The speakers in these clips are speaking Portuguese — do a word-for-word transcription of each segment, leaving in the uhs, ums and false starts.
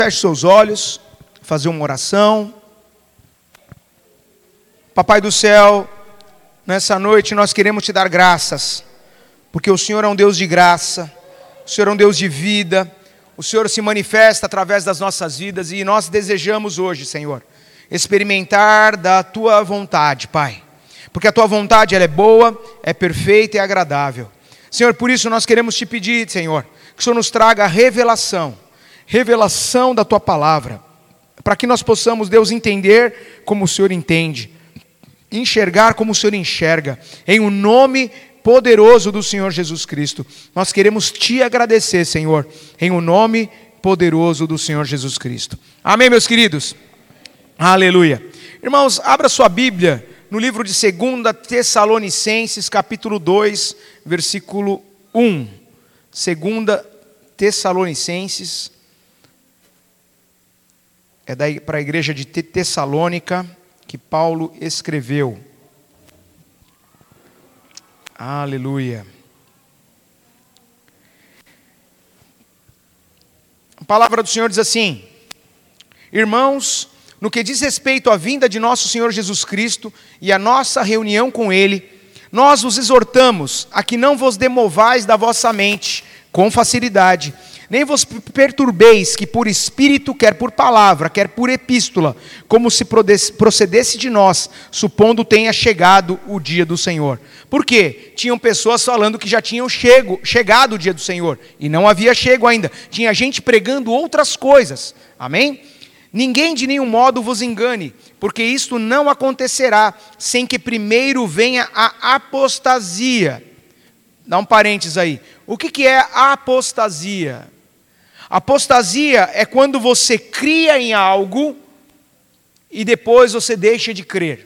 Feche seus olhos, fazer uma oração. Papai do céu, nessa noite nós queremos te dar graças, porque o Senhor é um Deus de graça, o Senhor é um Deus de vida, o Senhor se manifesta através das nossas vidas e nós desejamos hoje, Senhor, experimentar da Tua vontade, Pai, porque a Tua vontade ela é boa, é perfeita e é agradável. Senhor, por isso nós queremos te pedir, Senhor, que o Senhor nos traga a revelação, revelação da Tua palavra, para que nós possamos, Deus, entender como o Senhor entende, enxergar como o Senhor enxerga, em o nome poderoso do Senhor Jesus Cristo. Nós queremos te agradecer, Senhor, em o nome poderoso do Senhor Jesus Cristo. Amém, meus queridos? Aleluia. Irmãos, abra sua Bíblia no livro de segunda Tessalonicenses, capítulo dois, versículo um. segunda Tessalonicenses, é para a igreja de Tessalônica que Paulo escreveu. Aleluia. A palavra do Senhor diz assim: irmãos, no que diz respeito à vinda de nosso Senhor Jesus Cristo e à nossa reunião com Ele, nós vos exortamos a que não vos demovais da vossa mente com facilidade, nem vos perturbeis que por espírito, quer por palavra, quer por epístola, como se procedesse de nós, supondo tenha chegado o dia do Senhor. Por quê? Tinham pessoas falando que já tinham chego, chegado o dia do Senhor, e não havia chego ainda. Tinha gente pregando outras coisas. Amém? Ninguém de nenhum modo vos engane, porque isto não acontecerá sem que primeiro venha a apostasia. Dá um parênteses aí. O que que é a apostasia? Apostasia é quando você cria em algo e depois você deixa de crer.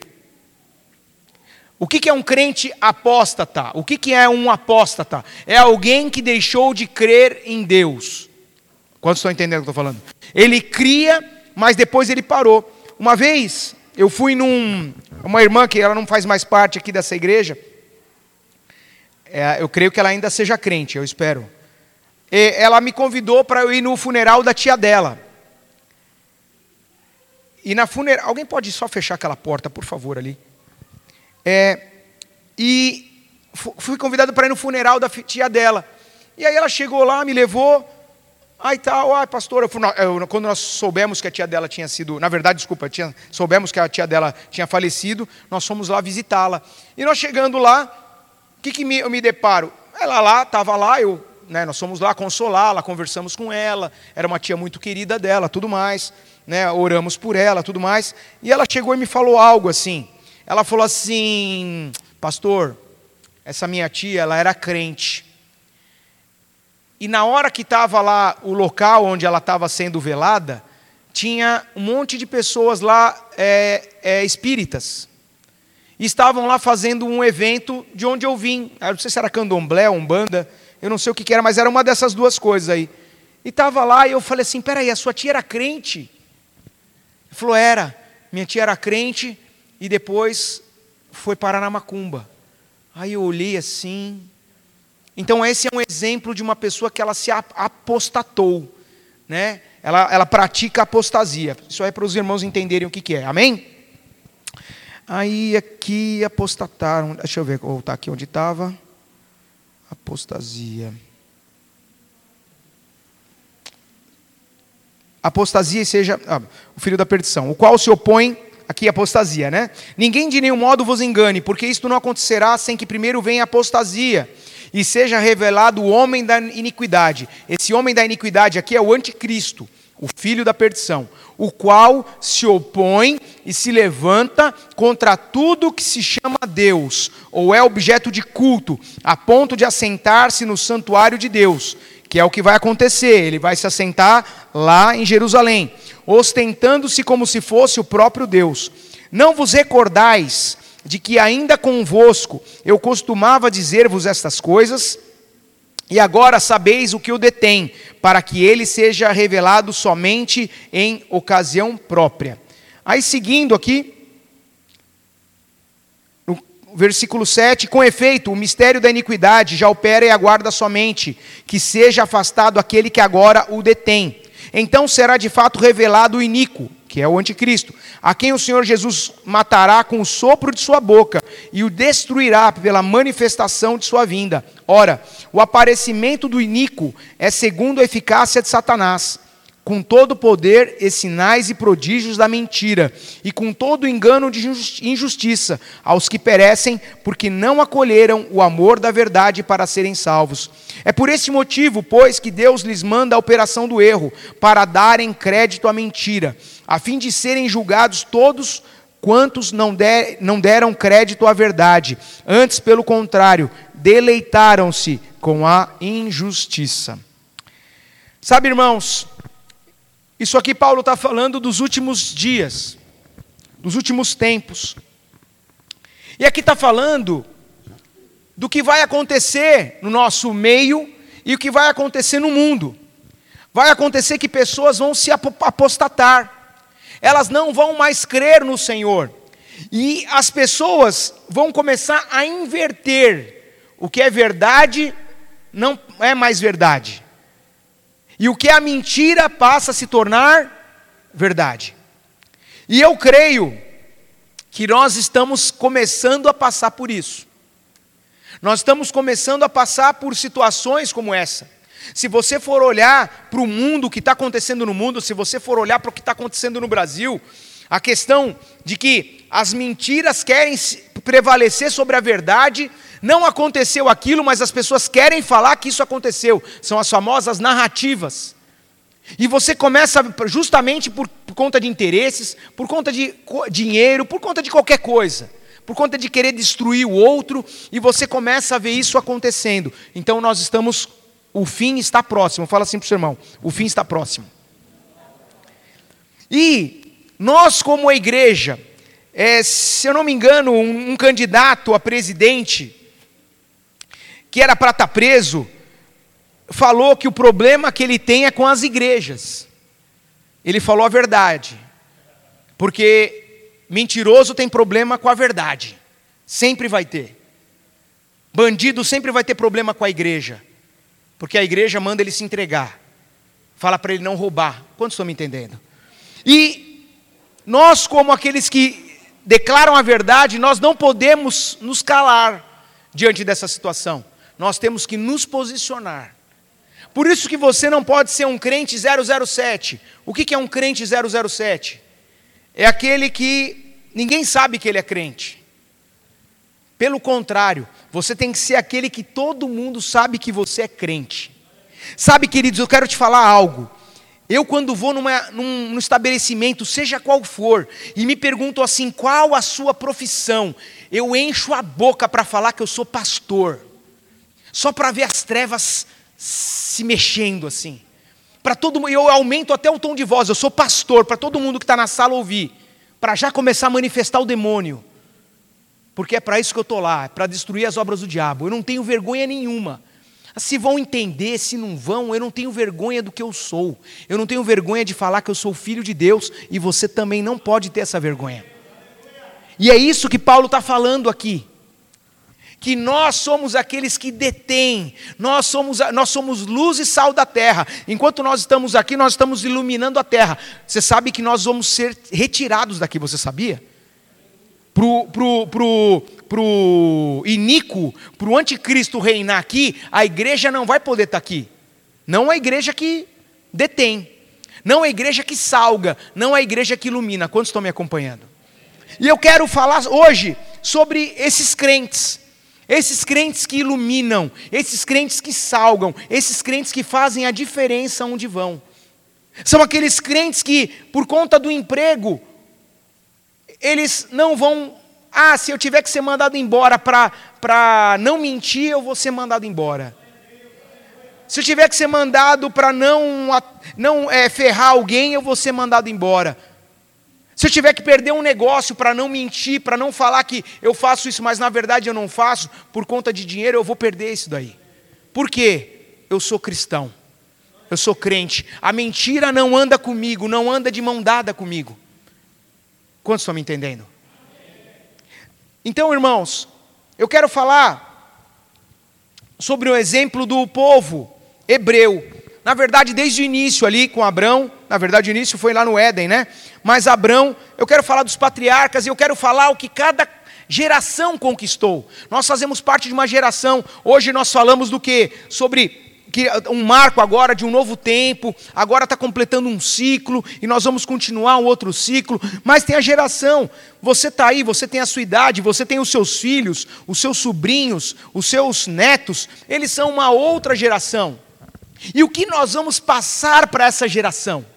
O que que é um crente apóstata? O que que é um apóstata? É alguém que deixou de crer em Deus. Quantos estão entendendo o que eu estou falando? Ele cria, mas depois ele parou. Uma vez, eu fui num... Uma irmã que ela não faz mais parte aqui dessa igreja. É, eu creio que ela ainda seja crente, eu espero. E ela me convidou para eu ir no funeral da tia dela. E na funeral... Alguém pode só fechar aquela porta, por favor, ali? É, e fui convidado para ir no funeral da tia dela. E aí ela chegou lá, me levou... Aí tal, ah, pastor, eu fui, eu, quando nós soubemos que a tia dela tinha sido, na verdade, desculpa, tinha, soubemos que a tia dela tinha falecido, nós fomos lá visitá-la. E nós chegando lá, o que, que me, eu me deparo? Ela lá, estava lá, eu, né, nós fomos lá consolá-la, conversamos com ela, era uma tia muito querida dela, tudo mais, né, oramos por ela, tudo mais. E ela chegou e me falou algo assim, ela falou assim: pastor, essa minha tia, ela era crente. E na hora que estava lá o local onde ela estava sendo velada, tinha um monte de pessoas lá é, é, espíritas. E estavam lá fazendo um evento de onde eu vim. Eu não sei se era candomblé, umbanda, eu não sei o que, que era, mas era uma dessas duas coisas aí. E estava lá e eu falei assim: peraí, a sua tia era crente? Ele falou: era. Minha tia era crente e depois foi parar na macumba. Aí eu olhei assim... Então esse é um exemplo de uma pessoa que ela se apostatou, né? Ela, ela pratica apostasia. Isso é para os irmãos entenderem o que, que é, amém? Aí aqui apostataram, deixa eu ver, vou voltar aqui onde estava. Apostasia. Apostasia seja ah, o filho da perdição, o qual se opõe, aqui apostasia, né? Ninguém de nenhum modo vos engane, porque isto não acontecerá sem que primeiro venha a apostasia. E seja revelado o homem da iniquidade. Esse homem da iniquidade aqui é o anticristo, o filho da perdição, o qual se opõe e se levanta contra tudo que se chama Deus, ou é objeto de culto, a ponto de assentar-se no santuário de Deus, que é o que vai acontecer. Ele vai se assentar lá em Jerusalém, ostentando-se como se fosse o próprio Deus. Não vos recordais de que ainda convosco eu costumava dizer-vos estas coisas, e agora sabeis o que o detém, para que ele seja revelado somente em ocasião própria. Aí seguindo aqui, no versículo sete, com efeito, o mistério da iniquidade já opera e aguarda somente, que seja afastado aquele que agora o detém. Então será de fato revelado o iníquo, que é o anticristo, a quem o Senhor Jesus matará com o sopro de sua boca e o destruirá pela manifestação de sua vinda. Ora, o aparecimento do iníquo é segundo a eficácia de Satanás, com todo o poder e sinais e prodígios da mentira, e com todo o engano de injustiça, aos que perecem, porque não acolheram o amor da verdade para serem salvos. É por esse motivo, pois, que Deus lhes manda a operação do erro, para darem crédito à mentira, a fim de serem julgados todos quantos não, der, não deram crédito à verdade, antes, pelo contrário, deleitaram-se com a injustiça. Sabe, irmãos, isso aqui Paulo está falando dos últimos dias, dos últimos tempos. E aqui está falando do que vai acontecer no nosso meio e o que vai acontecer no mundo. Vai acontecer que pessoas vão se apostatar, elas não vão mais crer no Senhor. E as pessoas vão começar a inverter. O que é verdade não é mais verdade. E o que é mentira passa a se tornar verdade. E eu creio que nós estamos começando a passar por isso. Nós estamos começando a passar por situações como essa. Se você for olhar para o mundo, o que está acontecendo no mundo, se você for olhar para o que está acontecendo no Brasil, a questão de que as mentiras querem prevalecer sobre a verdade. Não aconteceu aquilo, mas as pessoas querem falar que isso aconteceu. São as famosas narrativas. E você começa justamente por, por conta de interesses, por conta de dinheiro, por conta de qualquer coisa. Por conta de querer destruir o outro, e você começa a ver isso acontecendo. Então nós estamos, o fim está próximo. Fala assim para o seu irmão, o fim está próximo. E nós como a igreja, é, se eu não me engano, um, um candidato a presidente, que era para estar preso, falou que o problema que ele tem é com as igrejas. Ele falou a verdade, porque mentiroso tem problema com a verdade, sempre vai ter. Bandido sempre vai ter problema com a igreja, porque a igreja manda ele se entregar, fala para ele não roubar. Quantos estão me entendendo? E nós, como aqueles que declaram a verdade, nós não podemos nos calar diante dessa situação. Nós temos que nos posicionar. Por isso que você não pode ser um crente zero zero sete. O que é um crente zero zero sete? É aquele que ninguém sabe que ele é crente. Pelo contrário, você tem que ser aquele que todo mundo sabe que você é crente. Sabe, queridos, eu quero te falar algo. Eu, quando vou numa, num, num estabelecimento, seja qual for, e me perguntam assim, qual a sua profissão? Eu encho a boca para falar que eu sou pastor. Só para ver as trevas se mexendo assim. Para todo mundo, eu aumento até o tom de voz, eu sou pastor, para todo mundo que está na sala ouvir. Para já começar a manifestar o demônio. Porque é para isso que eu estou lá, é para destruir as obras do diabo. Eu não tenho vergonha nenhuma. Se vão entender, se não vão, eu não tenho vergonha do que eu sou. Eu não tenho vergonha de falar que eu sou filho de Deus, e você também não pode ter essa vergonha. E é isso que Paulo está falando aqui. Que nós somos aqueles que detêm, nós somos, nós somos luz e sal da terra. Enquanto nós estamos aqui, nós estamos iluminando a terra. Você sabe que nós vamos ser retirados daqui, você sabia? Pro, pro, pro, pro iníquo, pro anticristo reinar aqui, a igreja não vai poder estar aqui. Não a igreja que detém, não a igreja que salga, não a igreja que ilumina. Quantos estão me acompanhando? E eu quero falar hoje sobre esses crentes. Esses crentes que iluminam, esses crentes que salgam, esses crentes que fazem a diferença onde vão. São aqueles crentes que, por conta do emprego, eles não vão... Ah, se eu tiver que ser mandado embora para não mentir, eu vou ser mandado embora. Se eu tiver que ser mandado para não, não é, ferrar alguém, eu vou ser mandado embora. Se eu tiver que perder um negócio para não mentir, para não falar que eu faço isso, mas na verdade eu não faço, por conta de dinheiro, eu vou perder isso daí. Por quê? Eu sou cristão. Eu sou crente. A mentira não anda comigo, não anda de mão dada comigo. Quantos estão me entendendo? Então, irmãos, eu quero falar sobre o exemplo do povo hebreu. na verdade, desde o início ali com Abrão, na verdade o início foi lá no Éden, né? Mas Abrão, eu quero falar dos patriarcas, e eu quero falar o que cada geração conquistou. Nós fazemos parte de uma geração, hoje nós falamos do quê? Sobre que um marco agora de um novo tempo, agora está completando um ciclo, e nós vamos continuar um outro ciclo, mas tem a geração, você está aí, você tem a sua idade, você tem os seus filhos, os seus sobrinhos, os seus netos, eles são uma outra geração. E o que nós vamos passar para essa geração?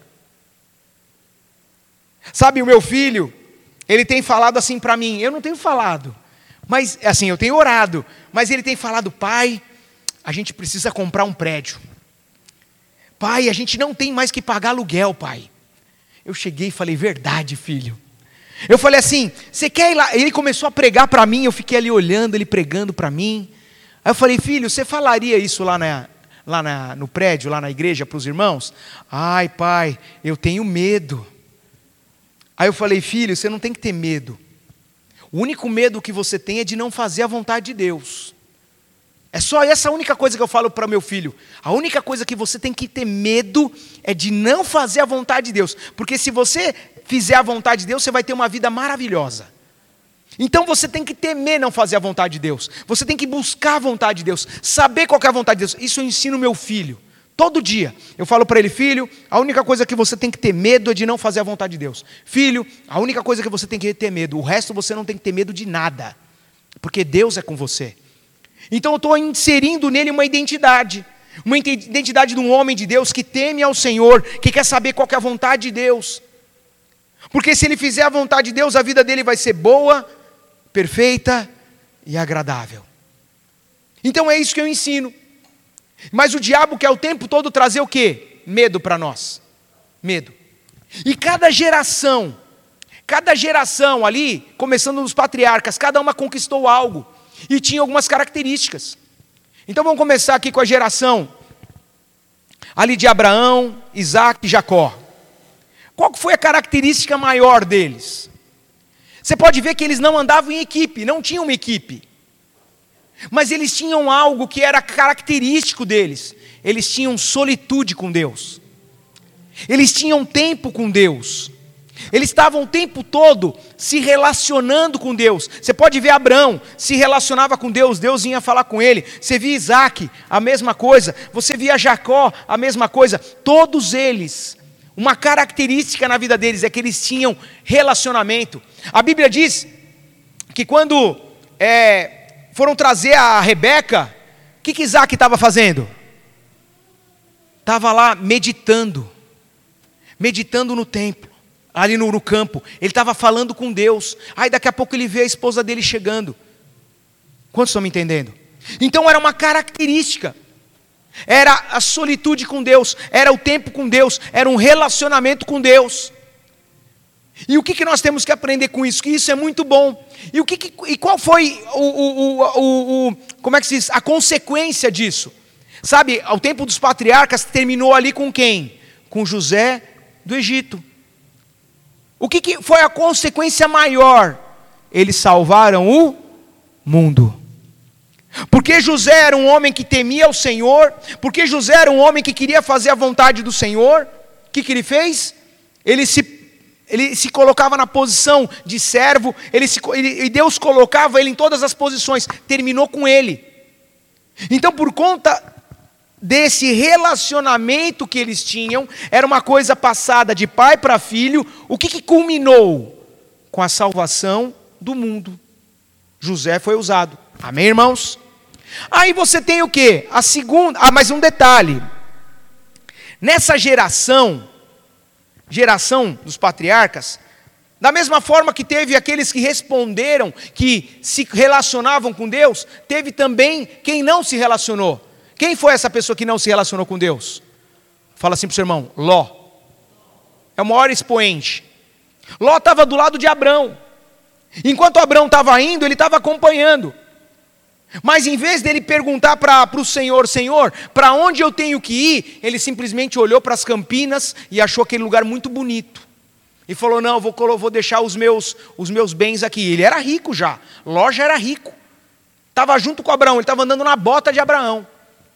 Sabe, o meu filho, ele tem falado assim para mim, eu não tenho falado, mas assim, eu tenho orado, mas ele tem falado, pai, a gente precisa comprar um prédio. Pai, a gente não tem mais que pagar aluguel, pai. Eu cheguei e falei, verdade, filho. Eu falei assim, você quer ir lá? Ele começou a pregar para mim, eu fiquei ali olhando, ele pregando para mim. Aí eu falei, filho, você falaria isso lá, na, lá na, no prédio, lá na igreja, para os irmãos? Ai, pai, eu tenho medo. Aí eu falei, filho, você não tem que ter medo. O único medo que você tem é de não fazer a vontade de Deus. É só essa única coisa que eu falo para meu filho. A única coisa que você tem que ter medo é de não fazer a vontade de Deus. Porque se você fizer a vontade de Deus, você vai ter uma vida maravilhosa. Então você tem que temer não fazer a vontade de Deus. Você tem que buscar a vontade de Deus. Saber qual é a vontade de Deus. Isso eu ensino meu filho. Todo dia. Eu falo para ele, filho, a única coisa que você tem que ter medo é de não fazer a vontade de Deus. Filho, a única coisa que você tem que ter medo. O resto você não tem que ter medo de nada. Porque Deus é com você. Então eu estou inserindo nele uma identidade, uma identidade de um homem de Deus que teme ao Senhor, que quer saber qual que é a vontade de Deus. Porque se ele fizer a vontade de Deus, a vida dele vai ser boa, perfeita e agradável. Então é isso que eu ensino. Mas o diabo quer o tempo todo trazer o quê? Medo para nós. Medo. E cada geração, cada geração ali, começando nos patriarcas, cada uma conquistou algo. E tinha algumas características. Então vamos começar aqui com a geração ali de Abraão, Isaac e Jacó. Qual foi a característica maior deles? Você pode ver que eles não andavam em equipe, não tinham uma equipe. Mas eles tinham algo que era característico deles. Eles tinham solitude com Deus. Eles tinham tempo com Deus. Eles estavam o tempo todo se relacionando com Deus. Você pode ver Abraão, se relacionava com Deus, Deus vinha falar com ele. Você via Isaac, a mesma coisa. Você via Jacó, a mesma coisa. Todos eles, uma característica na vida deles é que eles tinham relacionamento. A Bíblia diz que quando é, foram trazer a Rebeca, o que, que Isaac estava fazendo? Estava lá meditando, meditando no templo. Ali no, no campo, ele estava falando com Deus. Aí daqui a pouco ele vê a esposa dele chegando. Quantos estão me entendendo? Então era uma característica. Era a solitude com Deus, era o tempo com Deus, era um relacionamento com Deus. E o que, que nós temos que aprender com isso? Que isso é muito bom. E, o que, que e qual foi o, o, o, o, como é que se diz? A consequência disso? Sabe, o tempo dos patriarcas terminou ali com quem? Com José do Egito. O que, que foi a consequência maior? Eles salvaram o mundo. Porque José era um homem que temia o Senhor, porque José era um homem que queria fazer a vontade do Senhor, o que, que ele fez? Ele se, ele se colocava na posição de servo, ele se, ele, e Deus colocava ele em todas as posições, terminou com ele. Então, por conta desse relacionamento que eles tinham, era uma coisa passada de pai para filho, o que, que culminou? Com a salvação do mundo. José foi usado. Amém, irmãos? Aí você tem o quê? A segunda, ah, mais um detalhe. Nessa geração, geração dos patriarcas, da mesma forma que teve aqueles que responderam, que se relacionavam com Deus, teve também quem não se relacionou. Quem foi essa pessoa que não se relacionou com Deus? Fala assim para o seu irmão, Ló. É o maior expoente. Ló estava do lado de Abrão. Enquanto Abrão estava indo, ele estava acompanhando. Mas em vez dele perguntar para o Senhor, Senhor, para onde eu tenho que ir? Ele simplesmente olhou para as campinas e achou aquele lugar muito bonito. E falou, não, eu vou, vou deixar os meus, os meus bens aqui. Ele era rico já. Ló já era rico. Estava junto com Abraão, ele estava andando na bota de Abraão.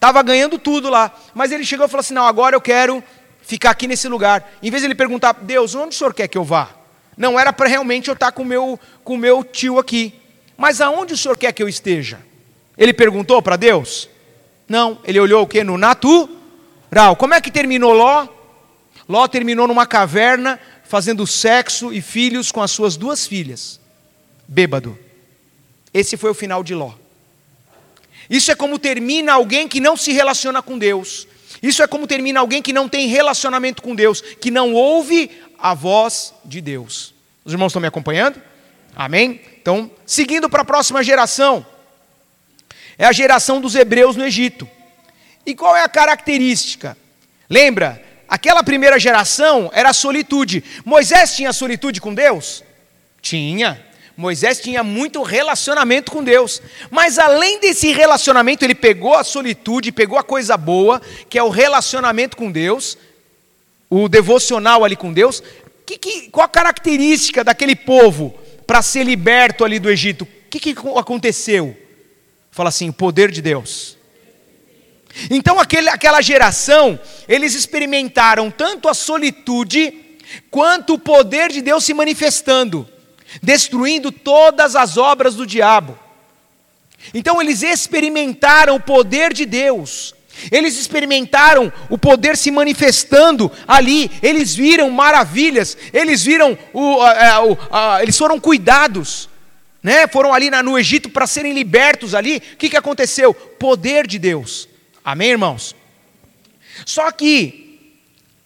estava ganhando tudo lá. Mas ele chegou e falou assim, não, agora eu quero ficar aqui nesse lugar. Em vez de ele perguntar, Deus, onde o senhor quer que eu vá? Não era para realmente eu estar com o meu, com o meu tio aqui. Mas aonde o senhor quer que eu esteja? Ele perguntou para Deus? Não, ele olhou o quê? No natural. Como é que terminou Ló? Ló terminou numa caverna, fazendo sexo e filhos com as suas duas filhas. Bêbado. Esse foi o final de Ló. Isso é como termina alguém que não se relaciona com Deus. Isso é como termina alguém que não tem relacionamento com Deus, que não ouve a voz de Deus. Os irmãos estão me acompanhando? Amém? Então, seguindo para a próxima geração. É a geração dos hebreus no Egito. E qual é a característica? Lembra? Aquela primeira geração era a solitude. Moisés tinha solitude com Deus? Tinha. Moisés tinha muito relacionamento com Deus. Mas além desse relacionamento, ele pegou a solitude, pegou a coisa boa, que é o relacionamento com Deus, o devocional ali com Deus. Que, que, qual a característica daquele povo para ser liberto ali do Egito? O que, que aconteceu? Fala assim, o poder de Deus. Então aquele, aquela geração, eles experimentaram tanto a solitude, quanto o poder de Deus se manifestando, destruindo todas as obras do diabo. Então eles experimentaram o poder de Deus, eles experimentaram o poder se manifestando ali, eles viram maravilhas, eles viram, o, a, o, a, eles foram cuidados, né? Foram ali na, no Egito para serem libertos ali. O que, que aconteceu? Poder de Deus. Amém, irmãos? Só que,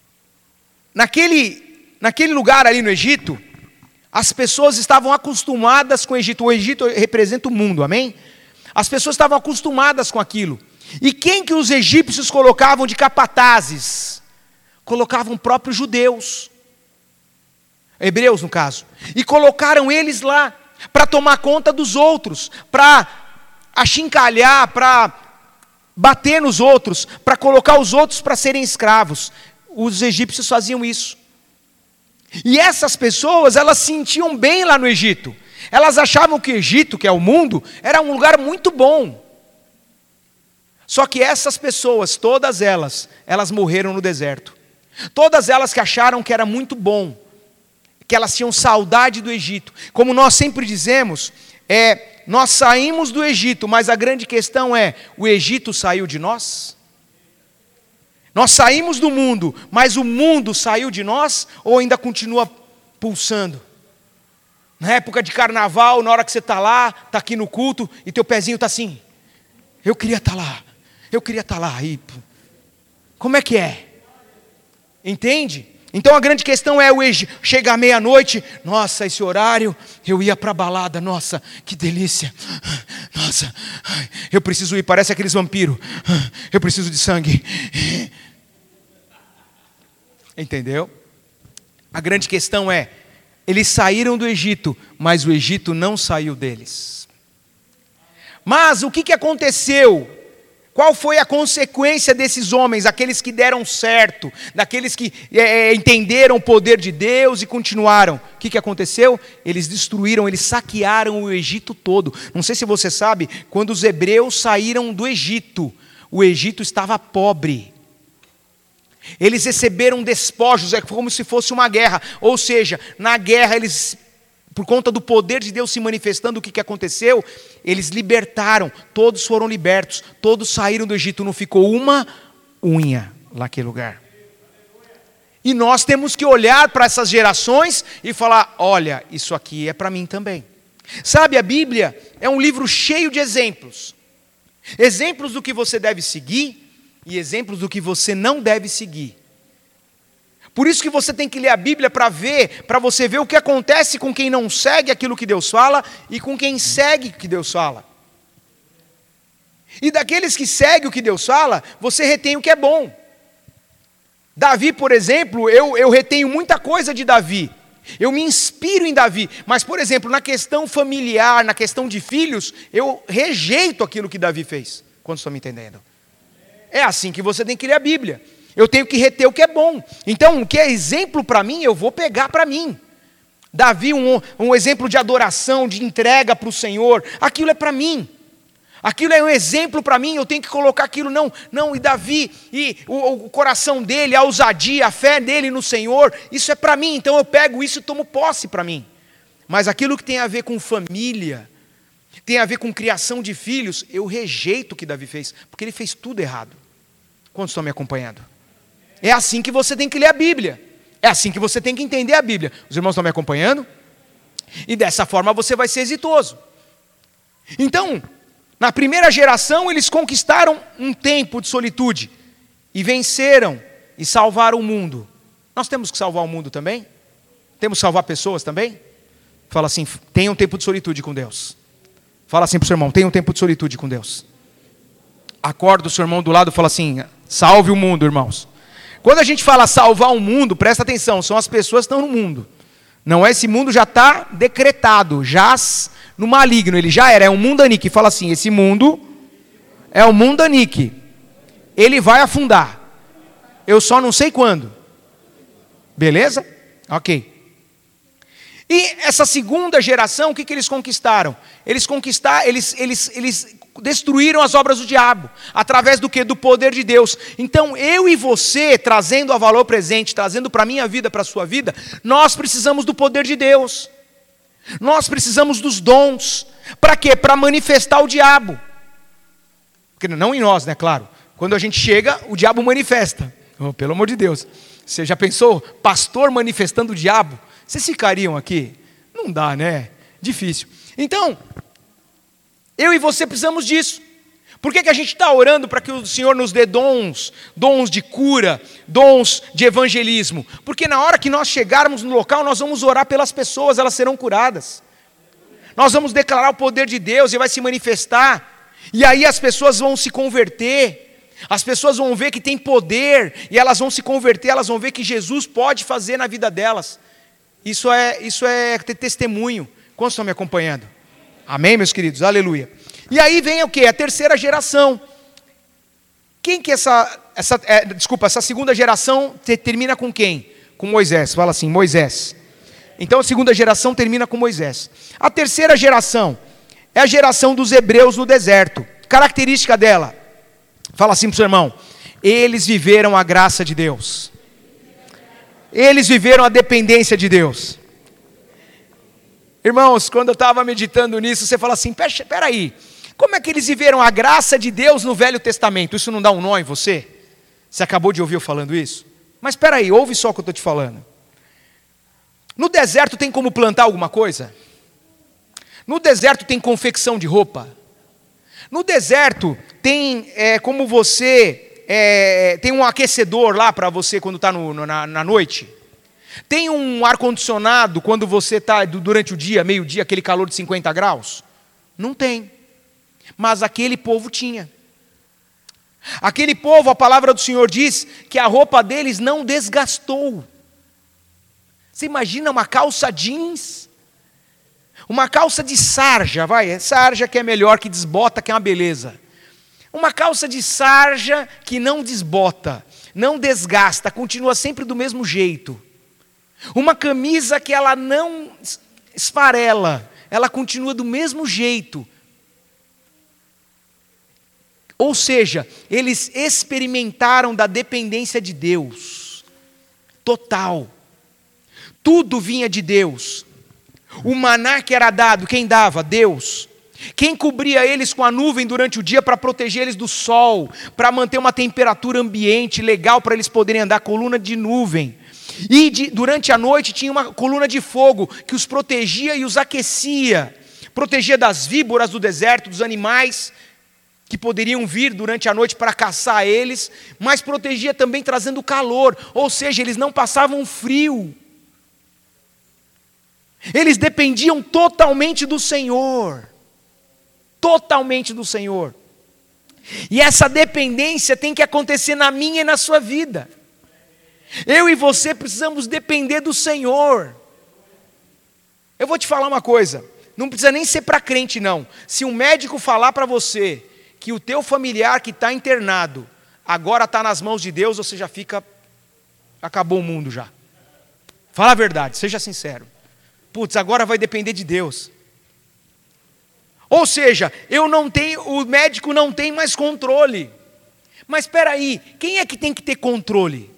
naquele, naquele lugar ali no Egito, as pessoas estavam acostumadas com o Egito. O Egito representa o mundo, amém? As pessoas estavam acostumadas com aquilo. E quem que os egípcios colocavam de capatazes? Colocavam próprios judeus. Hebreus, no caso. E colocaram eles lá para tomar conta dos outros, para achincalhar, para bater nos outros, para colocar os outros para serem escravos. Os egípcios faziam isso. E essas pessoas, elas se sentiam bem lá no Egito. Elas achavam que o Egito, que é o mundo, era um lugar muito bom. Só que essas pessoas, todas elas, elas morreram no deserto. Todas elas que acharam que era muito bom, que elas tinham saudade do Egito. Como nós sempre dizemos, é, nós saímos do Egito, mas a grande questão é, o Egito saiu de nós? Nós saímos do mundo, mas o mundo saiu de nós ou ainda continua pulsando? Na época de carnaval, na hora que você está lá, está aqui no culto, e teu pezinho está assim, eu queria estar tá lá, eu queria estar tá lá. E, como é que é? Entende? Então a grande questão é, o Egito, chega à meia-noite, nossa, esse horário, eu ia para a balada, nossa, que delícia, nossa, eu preciso ir, parece aqueles vampiros, eu preciso de sangue. Entendeu? A grande questão é, eles saíram do Egito, mas o Egito não saiu deles. Mas o que, que aconteceu? Qual foi a consequência desses homens, aqueles que deram certo, daqueles que é, entenderam o poder de Deus e continuaram? O que, que aconteceu? Eles destruíram, eles saquearam o Egito todo. Não sei se você sabe, quando os hebreus saíram do Egito, o Egito estava pobre. Eles receberam despojos, é como se fosse uma guerra. Ou seja, na guerra eles, por conta do poder de Deus se manifestando, o que, que aconteceu? Eles libertaram, todos foram libertos, todos saíram do Egito, não ficou uma unha naquele lugar. E nós temos que olhar para essas gerações e falar, olha, isso aqui é para mim também. Sabe, a Bíblia é um livro cheio de exemplos. Exemplos do que você deve seguir e exemplos do que você não deve seguir. Por isso que você tem que ler a Bíblia para ver, para você ver o que acontece com quem não segue aquilo que Deus fala e com quem segue o que Deus fala. E daqueles que seguem o que Deus fala, você retém o que é bom. Davi, por exemplo, eu, eu retenho muita coisa de Davi. Eu me inspiro em Davi. Mas, por exemplo, na questão familiar, na questão de filhos, eu rejeito aquilo que Davi fez. Quantos estão me entendendo? É assim que você tem que ler a Bíblia. Eu tenho que reter o que é bom. Então, o que é exemplo para mim, eu vou pegar para mim. Davi, um, um exemplo de adoração, de entrega para o Senhor, aquilo é para mim. Aquilo é um exemplo para mim, eu tenho que colocar aquilo, não, não, e Davi, e o, o coração dele, a ousadia, a fé dele no Senhor, isso é para mim, então eu pego isso e tomo posse para mim. Mas aquilo que tem a ver com família, tem a ver com criação de filhos, eu rejeito o que Davi fez, porque ele fez tudo errado. Quantos estão me acompanhando? É assim que você tem que ler a Bíblia, é assim que você tem que entender a Bíblia. Os irmãos estão me acompanhando? E dessa forma você vai ser exitoso. Então, na primeira geração, eles conquistaram um tempo de solitude e venceram e salvaram o mundo. Nós temos que salvar o mundo também? Temos que salvar pessoas também? Fala assim, tenha um tempo de solitude com Deus. Fala assim para o seu irmão, tenha um tempo de solitude com Deus. Acorda o seu irmão do lado e fala assim, salve o mundo, irmãos. Quando a gente fala salvar o mundo, presta atenção, são as pessoas que estão no mundo. Não é, esse mundo já está decretado, jaz no maligno, ele já era, é um mundanique. Fala assim, esse mundo é um mundanique, ele vai afundar, eu só não sei quando. Beleza? Ok. E essa segunda geração, o que, que eles conquistaram? Eles conquistaram, eles, eles, eles destruíram as obras do diabo, através do que? Do poder de Deus. Então eu e você, trazendo a valor presente, trazendo para a minha vida, para a sua vida, nós precisamos do poder de Deus. Nós precisamos dos dons. Para quê? Para manifestar o diabo. Porque não em nós, né? Claro. Quando a gente chega, o diabo manifesta. Oh, pelo amor de Deus. Você já pensou? Pastor manifestando o diabo? Vocês ficariam aqui? Não dá, né? Difícil. Então, eu e você precisamos disso. Por que, que a gente está orando para que o Senhor nos dê dons, dons de cura, dons de evangelismo? Porque na hora que nós chegarmos no local, nós vamos orar pelas pessoas, elas serão curadas. Nós vamos declarar o poder de Deus e vai se manifestar. E aí as pessoas vão se converter. As pessoas vão ver que tem poder e elas vão se converter, elas vão ver que Jesus pode fazer na vida delas. Isso é, isso é ter testemunho. Quantos estão me acompanhando? Amém, meus queridos? Aleluia. E aí vem o quê? A terceira geração. Quem que essa, essa é, desculpa, essa segunda geração te, termina com quem? Com Moisés. Fala assim, Moisés. Então a segunda geração termina com Moisés. A terceira geração é a geração dos hebreus no deserto. Característica dela. Fala assim para o seu irmão. Eles viveram a graça de Deus. Eles viveram a dependência de Deus. Irmãos, quando eu estava meditando nisso, você fala assim, espera aí, como é que eles viveram a graça de Deus no Velho Testamento? Isso não dá um nó em você? Você acabou de ouvir eu falando isso? Mas espera aí, ouve só o que eu estou te falando. No deserto tem como plantar alguma coisa? No deserto tem confecção de roupa? No deserto tem é, como você, é, tem um aquecedor lá para você quando está na, na noite? Tem um ar-condicionado quando você está durante o dia, meio-dia, aquele calor de cinquenta graus? Não tem. Mas aquele povo tinha. Aquele povo, a palavra do Senhor diz que a roupa deles não desgastou. Você imagina uma calça jeans? Uma calça de sarja, vai, sarja que é melhor, que desbota, que é uma beleza. Uma calça de sarja que não desbota, não desgasta, continua sempre do mesmo jeito. Uma camisa que ela não esfarela, ela continua do mesmo jeito. Ou seja, eles experimentaram da dependência de Deus, total. Tudo vinha de Deus. O maná que era dado, quem dava? Deus. Quem cobria eles com a nuvem durante o dia para proteger eles do sol, para manter uma temperatura ambiente legal para eles poderem andar, coluna de nuvem. E de, durante a noite tinha uma coluna de fogo que os protegia e os aquecia. Protegia das víboras do deserto, dos animais que poderiam vir durante a noite para caçar eles, mas protegia também trazendo calor, ou seja, eles não passavam frio. Eles dependiam totalmente do Senhor. Totalmente do Senhor. E essa dependência tem que acontecer na minha e na sua vida. Eu e você precisamos depender do Senhor. Eu vou te falar uma coisa, não precisa nem ser para crente não. Se um médico falar para você que o teu familiar que está internado agora está nas mãos de Deus, você já fica, acabou o mundo já. Fala a verdade, seja sincero. Putz, agora vai depender de Deus. Ou seja, eu não tenho, o médico não tem mais controle. Mas espera aí, quem é que tem que ter controle?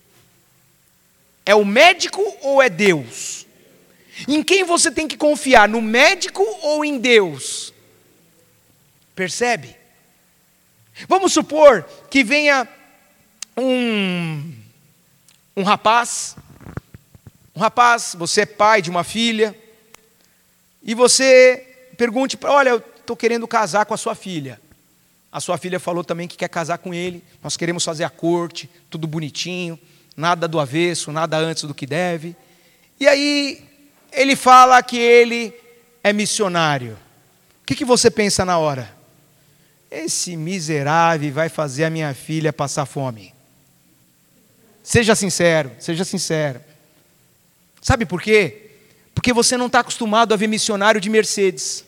É o médico ou é Deus? Em quem você tem que confiar, no médico ou em Deus? Percebe? Vamos supor que venha um, um rapaz, um rapaz, você é pai de uma filha, e você pergunte, olha, eu estou querendo casar com a sua filha. A sua filha falou também que quer casar com ele, nós queremos fazer a corte, tudo bonitinho, nada do avesso, nada antes do que deve. E aí, ele fala que ele é missionário. O que, que você pensa na hora? Esse miserável vai fazer a minha filha passar fome. Seja sincero, seja sincero. Sabe por quê? Porque você não está acostumado a ver missionário de Mercedes.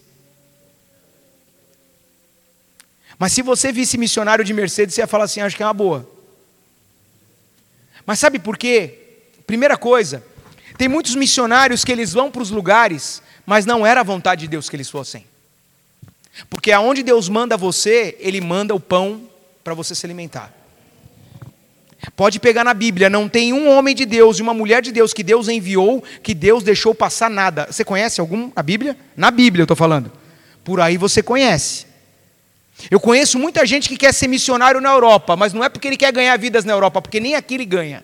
Mas se você visse missionário de Mercedes, você ia falar assim, acho que é uma boa. Mas sabe por quê? Primeira coisa, tem muitos missionários que eles vão para os lugares, mas não era a vontade de Deus que eles fossem. Porque aonde Deus manda você, Ele manda o pão para você se alimentar. Pode pegar na Bíblia, não tem um homem de Deus e uma mulher de Deus que Deus enviou, que Deus deixou passar nada. Você conhece algum, a Bíblia? Na Bíblia eu estou falando. Por aí você conhece. Eu conheço muita gente que quer ser missionário na Europa, mas não é porque ele quer ganhar vidas na Europa, porque nem aqui ele ganha.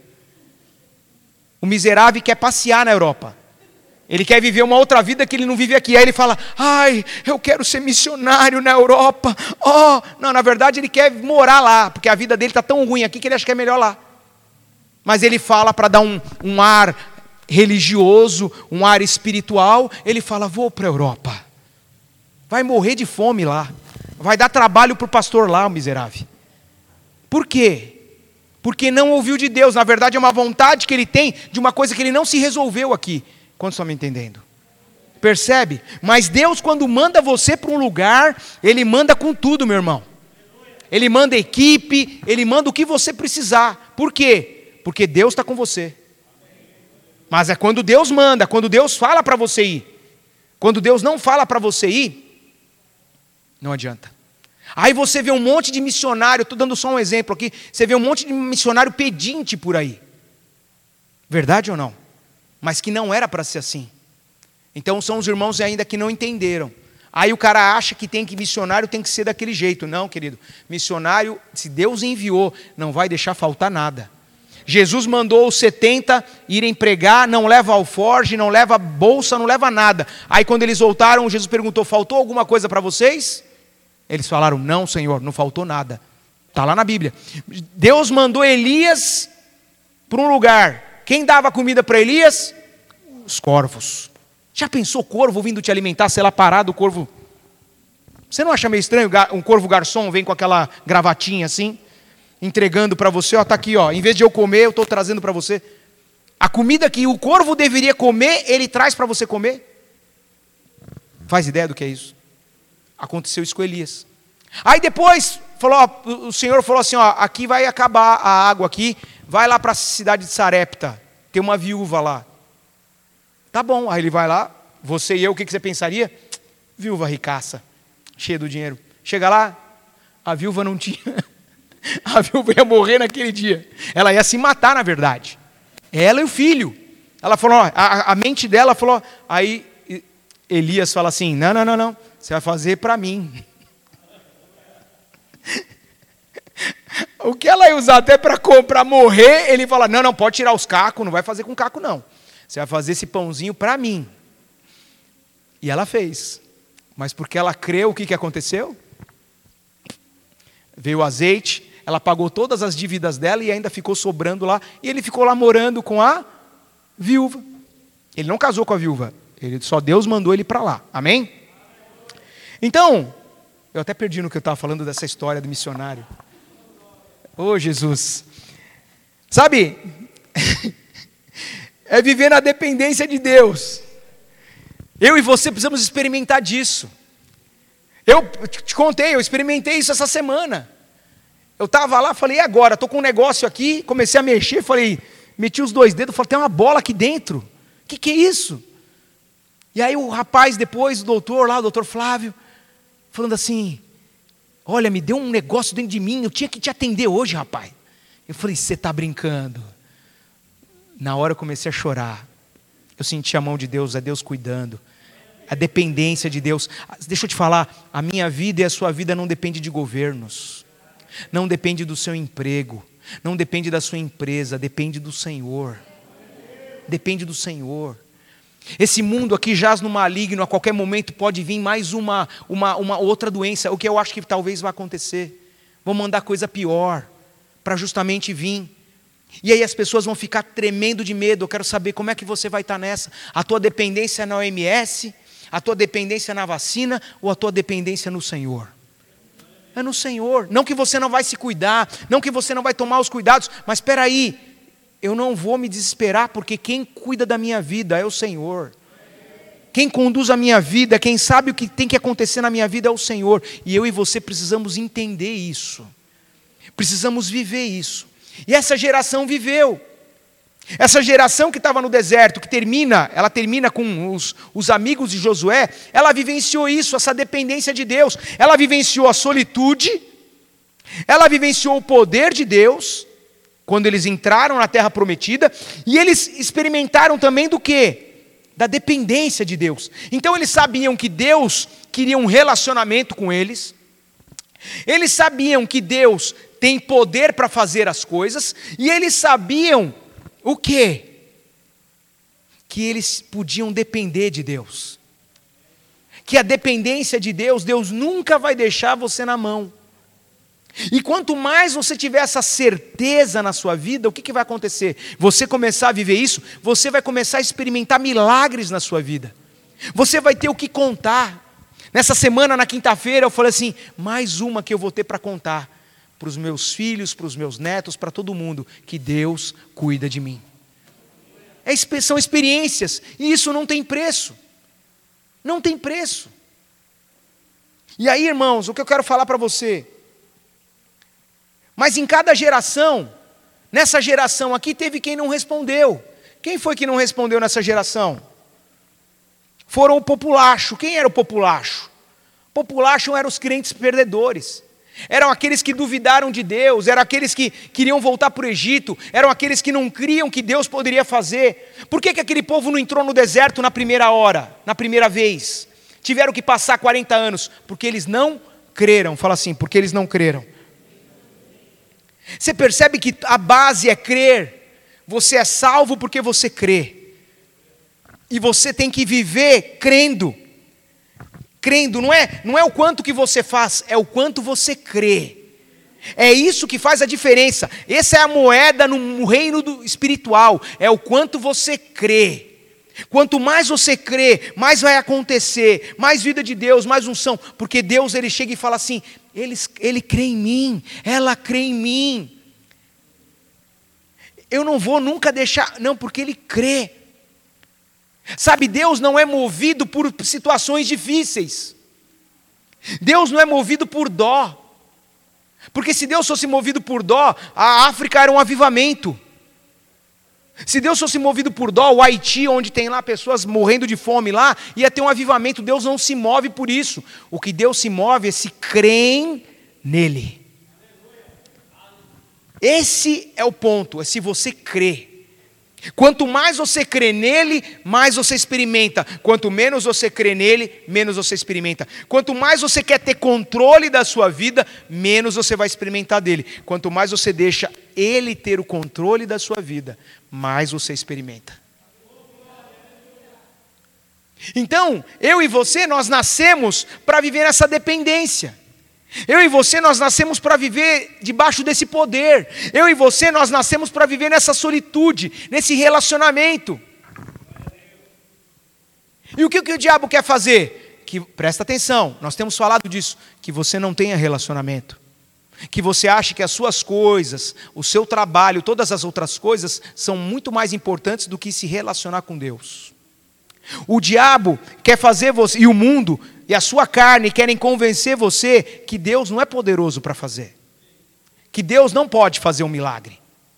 O miserável quer passear na Europa. Ele quer viver uma outra vida que ele não vive aqui. Aí ele fala, ai, eu quero ser missionário na Europa. Oh, não, na verdade ele quer morar lá, porque a vida dele está tão ruim aqui que ele acha que é melhor lá. Mas ele fala para dar um, um ar religioso, um ar espiritual, ele fala, vou para a Europa. Vai morrer de fome lá. Vai dar trabalho para o pastor lá, o miserável. Por quê? Porque não ouviu de Deus. Na verdade é uma vontade que ele tem de uma coisa que ele não se resolveu aqui. Quantos estão me entendendo? Percebe? Mas Deus, quando manda você para um lugar, Ele manda com tudo, meu irmão. Ele manda equipe, Ele manda o que você precisar. Por quê? Porque Deus está com você. Mas é quando Deus manda, quando Deus fala para você ir. Quando Deus não fala para você ir, não adianta. Aí você vê um monte de missionário, estou dando só um exemplo aqui, você vê um monte de missionário pedinte por aí. Verdade ou não? Mas que não era para ser assim. Então são os irmãos ainda que não entenderam. Aí o cara acha que tem que missionário tem que ser daquele jeito. Não, querido. Missionário, se Deus enviou, não vai deixar faltar nada. Jesus mandou os setenta irem pregar, não leva alforge, não leva bolsa, não leva nada. Aí quando eles voltaram, Jesus perguntou, faltou alguma coisa para vocês? Eles falaram, não, Senhor, não faltou nada. Está lá na Bíblia. Deus mandou Elias para um lugar. Quem dava comida para Elias? Os corvos. Já pensou corvo vindo te alimentar, sei lá, parado o corvo? Você não acha meio estranho um corvo garçom vem com aquela gravatinha assim, entregando para você, ó, tá aqui, ó, em vez de eu comer, eu estou trazendo para você. A comida que o corvo deveria comer, ele traz para você comer? Faz ideia do que é isso? Aconteceu isso com Elias. Aí depois, falou, ó, o Senhor falou assim, ó, aqui vai acabar a água aqui, vai lá para a cidade de Sarepta, tem uma viúva lá. Tá bom, aí ele vai lá, você e eu, o que, que você pensaria? Viúva ricaça, cheia do dinheiro. Chega lá, a viúva não tinha, a viúva ia morrer naquele dia. Ela ia se matar, na verdade. Ela e o filho. Ela falou, ó, a, a mente dela falou, aí Elias fala assim, não, não, não, não, você vai fazer para mim. O que ela ia usar até para comprar, morrer, ele fala, não, não, pode tirar os cacos, não vai fazer com caco não. Você vai fazer esse pãozinho para mim. E ela fez. Mas porque ela creu, o que, que aconteceu? Veio o azeite, ela pagou todas as dívidas dela e ainda ficou sobrando lá. E ele ficou lá morando com a viúva. Ele não casou com a viúva. Ele, só Deus mandou ele para lá. Amém? Então, eu até perdi no que eu estava falando dessa história do missionário. Ô Jesus, sabe, é viver na dependência de Deus. Eu e você precisamos experimentar disso. Eu te contei, eu experimentei isso essa semana. Eu estava lá, falei, e agora? Estou com um negócio aqui, comecei a mexer, falei, meti os dois dedos, falei, tem uma bola aqui dentro. O que, que é isso? E aí o rapaz depois, o doutor lá, o doutor Flávio, falando assim, olha, me deu um negócio dentro de mim, eu tinha que te atender hoje, rapaz. Eu falei, você está brincando? Na hora eu comecei a chorar. Eu senti a mão de Deus, é Deus cuidando. A dependência de Deus. Deixa eu te falar, a minha vida e a sua vida não depende de governos. Não depende do seu emprego. Não depende da sua empresa, depende do Senhor. Depende do Senhor. Esse mundo aqui jaz no maligno, a qualquer momento pode vir mais uma, uma, uma outra doença, o que eu acho que talvez vai acontecer. Vão mandar coisa pior, para justamente vir. E aí as pessoas vão ficar tremendo de medo. Eu quero saber como é que você vai estar nessa. A tua dependência é na O M S, a tua dependência é na vacina, ou a tua dependência é no Senhor? É no Senhor. Não que você não vai se cuidar, não que você não vai tomar os cuidados, mas espera aí, eu não vou me desesperar, porque quem cuida da minha vida é o Senhor. Quem conduz a minha vida, quem sabe o que tem que acontecer na minha vida é o Senhor. E eu e você precisamos entender isso. Precisamos viver isso. E essa geração viveu. Essa geração que estava no deserto, que termina, ela termina com os, os amigos de Josué, ela vivenciou isso, essa dependência de Deus. Ela vivenciou a solitude, ela vivenciou o poder de Deus, quando eles entraram na terra prometida, e eles experimentaram também do quê? Da dependência de Deus. Então eles sabiam que Deus queria um relacionamento com eles, eles sabiam que Deus tem poder para fazer as coisas, e eles sabiam o quê? Que eles podiam depender de Deus. Que a dependência de Deus, Deus nunca vai deixar você na mão. E quanto mais você tiver essa certeza na sua vida, o que, que vai acontecer? Você começar a viver isso, você vai começar a experimentar milagres na sua vida. Você vai ter o que contar. Nessa semana, na quinta-feira, eu falei assim, mais uma que eu vou ter para contar. Para os meus filhos, para os meus netos, para todo mundo, que Deus cuida de mim. É, são experiências, e isso não tem preço. Não tem preço. E aí, irmãos, o que eu quero falar para você, mas em cada geração, nessa geração aqui, teve quem não respondeu. Quem foi que não respondeu nessa geração? Foram o populacho. Quem era o populacho? O populacho eram os crentes perdedores. Eram aqueles que duvidaram de Deus, eram aqueles que queriam voltar para o Egito, eram aqueles que não criam que Deus poderia fazer. Por que que aquele povo não entrou no deserto na primeira hora, na primeira vez? Tiveram que passar quarenta anos, porque eles não creram. Fala assim, porque eles não creram. Você percebe que a base é crer. Você é salvo porque você crê. E você tem que viver crendo. Crendo, não é, não é o quanto que você faz, é o quanto você crê. É isso que faz a diferença. Essa é a moeda no reino do espiritual. É o quanto você crê. Quanto mais você crê, mais vai acontecer. Mais vida de Deus, mais unção. Porque Deus, Ele chega e fala assim, Ele, ele crê em mim, ela crê em mim. Eu não vou nunca deixar, não, porque Ele crê. Sabe, Deus não é movido por situações difíceis. Deus não é movido por dó. Porque se Deus fosse movido por dó, a África era um avivamento. Se Deus fosse movido por dó, o Haiti, onde tem lá pessoas morrendo de fome lá, ia ter um avivamento. Deus não se move por isso. O que Deus se move é se creem nele. Esse é o ponto, é se você crê. Quanto mais você crê nele, mais você experimenta. Quanto menos você crê nele, menos você experimenta. Quanto mais você quer ter controle da sua vida, menos você vai experimentar dele. Quanto mais você deixa ele ter o controle da sua vida, mais você experimenta. Então, eu e você, nós nascemos para viver essa dependência. Eu e você, nós nascemos para viver debaixo desse poder. Eu e você, nós nascemos para viver nessa solitude, nesse relacionamento. E o que, que o diabo quer fazer? Que, presta atenção, nós temos falado disso, que você não tenha relacionamento. Que você ache que as suas coisas, o seu trabalho, todas as outras coisas, são muito mais importantes do que se relacionar com Deus. O diabo quer fazer você, e o mundo, e a sua carne querem convencer você que Deus não é poderoso para fazer. Que Deus não pode fazer um milagre.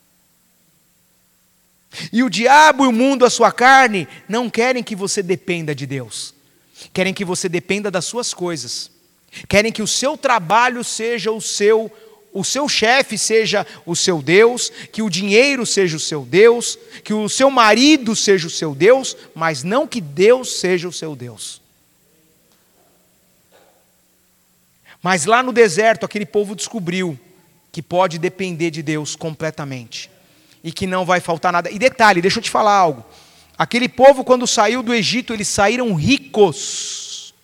E o diabo e o mundo, a sua carne, não querem que você dependa de Deus. Querem que você dependa das suas coisas. Querem que o seu trabalho seja o seu, o seu chefe seja o seu Deus, que o dinheiro seja o seu Deus, que o seu marido seja o seu Deus, mas não que Deus seja o seu Deus. Mas lá no deserto, aquele povo descobriu que pode depender de Deus completamente. E que não vai faltar nada. E detalhe, deixa eu te falar algo. Aquele povo, quando saiu do Egito, eles saíram ricos.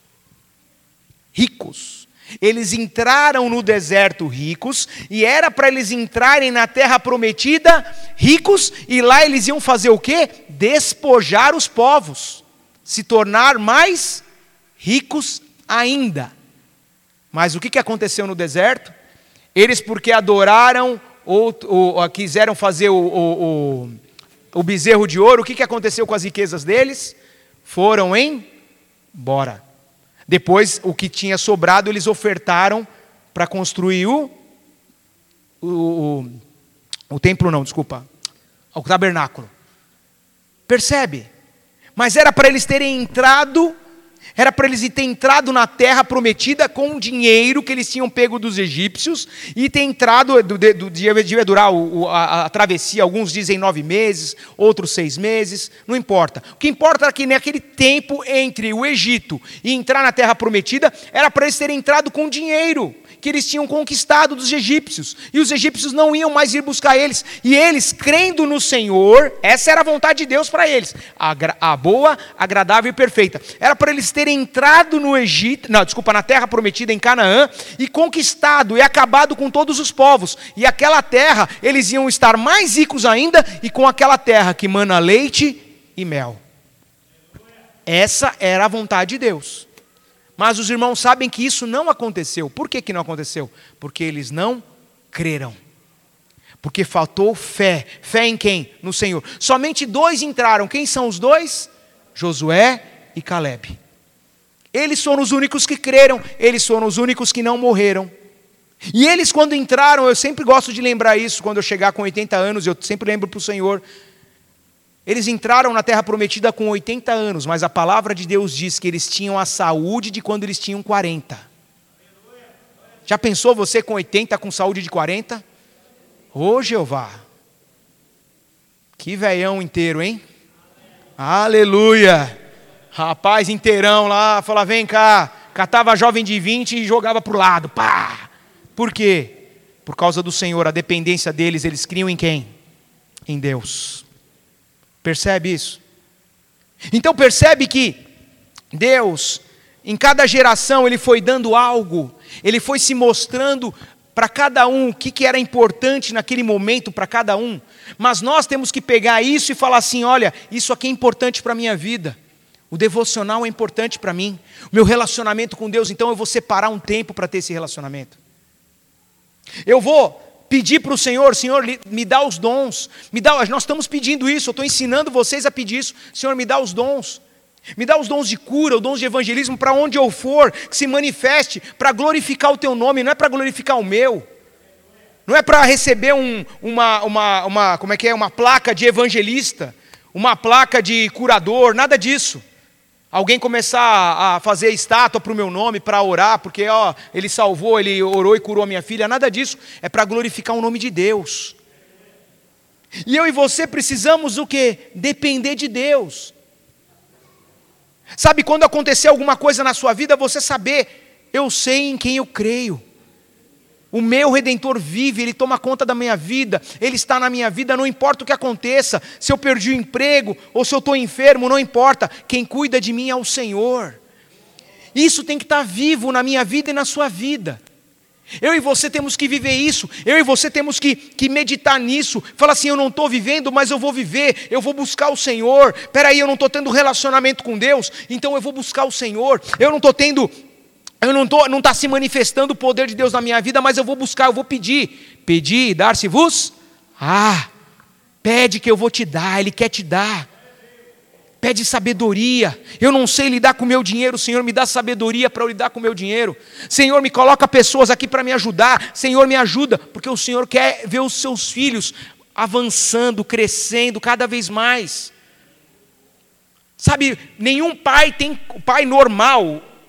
Ricos. Eles entraram no deserto ricos, e era para eles entrarem na terra prometida ricos, e lá eles iam fazer o quê? Despojar os povos. Se tornar mais ricos ainda. Mas o que aconteceu no deserto? Eles, porque adoraram, ou, ou, ou quiseram fazer o, o, o, o bezerro de ouro, o que aconteceu com as riquezas deles? Foram embora. Depois, o que tinha sobrado, eles ofertaram para construir o, o, o, o templo, não, desculpa, o tabernáculo. Percebe? Mas era para eles terem entrado... Era para eles terem entrado na terra prometida com o dinheiro que eles tinham pego dos egípcios e ter entrado, do, do, devia durar o, a, a travessia, alguns dizem nove meses, outros seis meses, não importa. O que importa é que naquele tempo entre o Egito e entrar na terra prometida, era para eles terem entrado com dinheiro que eles tinham conquistado dos egípcios, e os egípcios não iam mais ir buscar eles, e eles, crendo no Senhor, essa era a vontade de Deus para eles, a, a boa, agradável e perfeita, era para eles terem entrado no Egito, não, desculpa, na terra prometida em Canaã, e conquistado, e acabado com todos os povos, e aquela terra, eles iam estar mais ricos ainda, e com aquela terra que mana leite e mel. Essa era a vontade de Deus. Mas os irmãos sabem que isso não aconteceu. Por que que não aconteceu? Porque eles não creram. Porque faltou fé. Fé em quem? No Senhor. Somente dois entraram. Quem são os dois? Josué e Calebe. Eles foram os únicos que creram. Eles foram os únicos que não morreram. E eles, quando entraram, eu sempre gosto de lembrar isso, quando eu chegar com oitenta anos, eu sempre lembro para o Senhor. Eles entraram na terra prometida com oitenta anos, mas a palavra de Deus diz que eles tinham a saúde de quando eles tinham quarenta. Já pensou você com oitenta com saúde de quarenta? Ô Jeová, que veião inteiro, hein? Aleluia! Rapaz inteirão lá, falava, vem cá, catava jovem de vinte e jogava para o lado, pá! Por quê? Por causa do Senhor, a dependência deles, eles criam em quem? Em Deus. Percebe isso? Então percebe que Deus, em cada geração, Ele foi dando algo, Ele foi se mostrando para cada um o que, que era importante naquele momento para cada um. Mas nós temos que pegar isso e falar assim, olha, isso aqui é importante para a minha vida. O devocional é importante para mim. O meu relacionamento com Deus, então eu vou separar um tempo para ter esse relacionamento. Eu vou pedir para o Senhor, Senhor, me dá os dons, me dá, nós estamos pedindo isso, eu estou ensinando vocês a pedir isso, Senhor, me dá os dons, me dá os dons de cura, os dons de evangelismo, para onde eu for, que se manifeste, para glorificar o teu nome, não é para glorificar o meu, não é para receber um, uma, uma, uma, como é que é, uma placa de evangelista, uma placa de curador, nada disso. Alguém começar a fazer estátua para o meu nome, para orar, porque ó, ele salvou, ele orou e curou a minha filha, nada disso, é para glorificar o nome de Deus. E eu e você precisamos o quê? Depender de Deus. Sabe, quando acontecer alguma coisa na sua vida, você saber, eu sei em quem eu creio. O meu Redentor vive, Ele toma conta da minha vida, Ele está na minha vida, não importa o que aconteça, se eu perdi o emprego, ou se eu estou enfermo, não importa, quem cuida de mim é o Senhor. Isso tem que estar vivo na minha vida e na sua vida. Eu e você temos que viver isso, eu e você temos que, que meditar nisso, falar assim, eu não estou vivendo, mas eu vou viver, eu vou buscar o Senhor. Peraí, eu não estou tendo relacionamento com Deus, então eu vou buscar o Senhor. Eu não estou tendo... Eu não estou, não está se manifestando o poder de Deus na minha vida, mas eu vou buscar, eu vou pedir. Pedir e dar-se-vos? Ah, pede que eu vou te dar, Ele quer te dar. Pede sabedoria. Eu não sei lidar com o meu dinheiro, Senhor, me dá sabedoria para eu lidar com o meu dinheiro. Senhor, me coloca pessoas aqui para me ajudar. Senhor, me ajuda, porque o Senhor quer ver os seus filhos avançando, crescendo cada vez mais. Sabe, nenhum pai tem, pai normal,